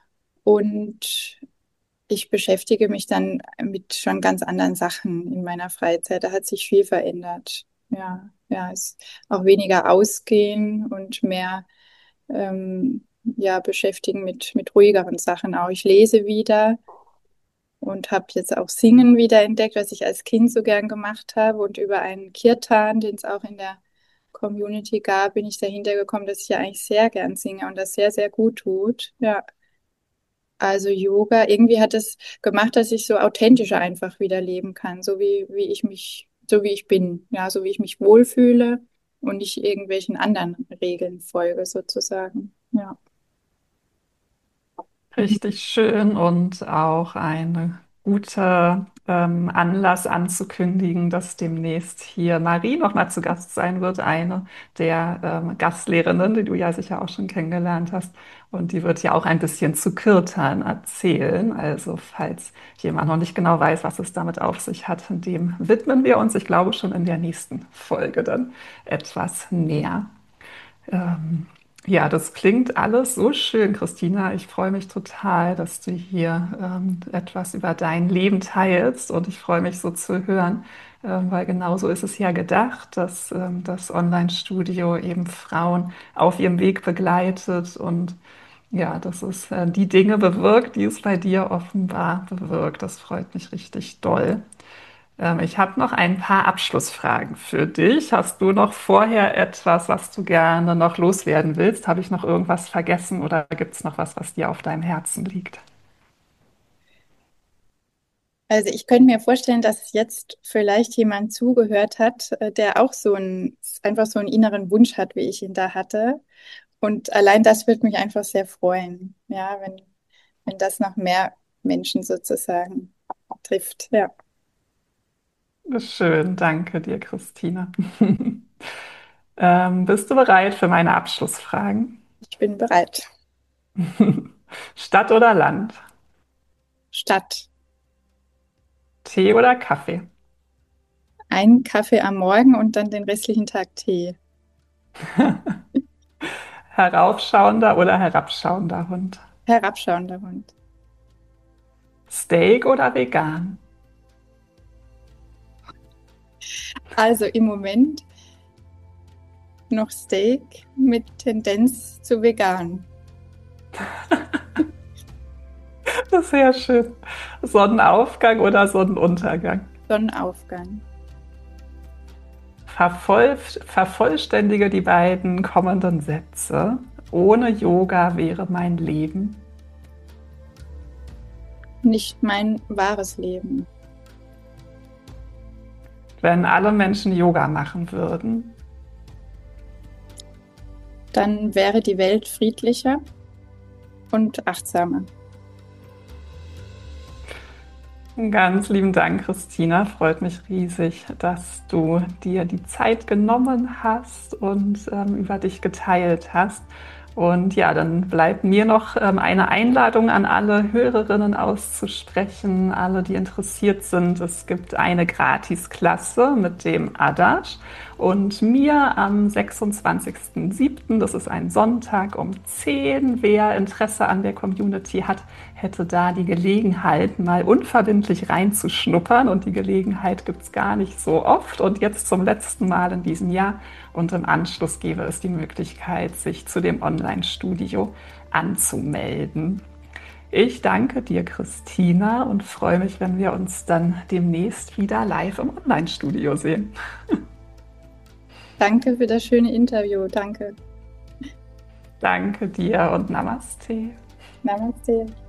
Und ich beschäftige mich dann mit schon ganz anderen Sachen in meiner Freizeit. Da hat sich viel verändert. Ja, ja, ist auch weniger ausgehen und mehr ähm, ja, beschäftigen mit, mit ruhigeren Sachen auch. Ich lese wieder und habe jetzt auch Singen wieder entdeckt, was ich als Kind so gern gemacht habe. Und über einen Kirtan, den es auch in der Community gab, bin ich dahinter gekommen, dass ich ja eigentlich sehr gern singe und das sehr, sehr gut tut. Ja, also Yoga, irgendwie hat es gemacht, dass ich so authentischer einfach wieder leben kann, so wie, wie ich mich, so wie ich bin, ja, so wie ich mich wohlfühle und nicht irgendwelchen anderen Regeln folge, sozusagen. Ja. Richtig schön und auch ein guter ähm, Anlass anzukündigen, dass demnächst hier Marie nochmal zu Gast sein wird, eine der ähm, Gastlehrerinnen, die du ja sicher auch schon kennengelernt hast. Und die wird ja auch ein bisschen zu Kirtan erzählen. Also falls jemand noch nicht genau weiß, was es damit auf sich hat, dem widmen wir uns, ich glaube, schon in der nächsten Folge dann etwas näher. Ähm, ja, das klingt alles so schön, Christina. Ich freue mich total, dass du hier ähm, etwas über dein Leben teilst und ich freue mich so zu hören, ähm, weil genau so ist es ja gedacht, dass ähm, das Online-Studio eben Frauen auf ihrem Weg begleitet und ja, dass es äh, die Dinge bewirkt, die es bei dir offenbar bewirkt. Das freut mich richtig doll. Ähm, ich habe noch ein paar Abschlussfragen für dich. Hast du noch vorher etwas, was du gerne noch loswerden willst? Habe ich noch irgendwas vergessen oder gibt es noch was, was dir auf deinem Herzen liegt? Also ich könnte mir vorstellen, dass jetzt vielleicht jemand zugehört hat, äh, der auch so ein, einfach so einen inneren Wunsch hat, wie ich ihn da hatte. Und allein das würde mich einfach sehr freuen, ja, wenn, wenn das noch mehr Menschen sozusagen trifft. Ja, Schön, danke dir, Christine. Ähm, bist du bereit für meine Abschlussfragen? ich bin bereit. Stadt oder Land? Statt Tee oder Kaffee? ein Kaffee am Morgen und dann den restlichen Tag Tee. Heraufschauender oder herabschauender Hund? Herabschauender Hund. Steak oder vegan? Also im Moment noch Steak mit Tendenz zu vegan. Das ist sehr schön. Sonnenaufgang oder Sonnenuntergang? Sonnenaufgang. Vervoll, vervollständige die beiden kommenden Sätze. Ohne Yoga wäre mein Leben. Nicht mein wahres Leben. Wenn alle Menschen Yoga machen würden. Dann wäre die Welt friedlicher und achtsamer. Ganz lieben Dank, Christina. Freut mich riesig, dass du dir die Zeit genommen hast und ähm, über dich geteilt hast. Und ja, dann bleibt mir noch ähm, eine Einladung an alle Hörerinnen auszusprechen, alle, die interessiert sind. Es gibt eine Gratisklasse mit dem Adash und mir am sechsundzwanzigsten siebten, das ist ein Sonntag um zehn. Wer Interesse an der Community hat, hätte da die Gelegenheit, mal unverbindlich reinzuschnuppern. Und die Gelegenheit gibt es gar nicht so oft. Und jetzt zum letzten Mal in diesem Jahr. Und im Anschluss gäbe es die Möglichkeit, sich zu dem Online-Studio anzumelden. Ich danke dir, Christina, und freue mich, wenn wir uns dann demnächst wieder live im Online-Studio sehen. Danke für das schöne Interview. Danke. Danke dir und Namaste. Namaste.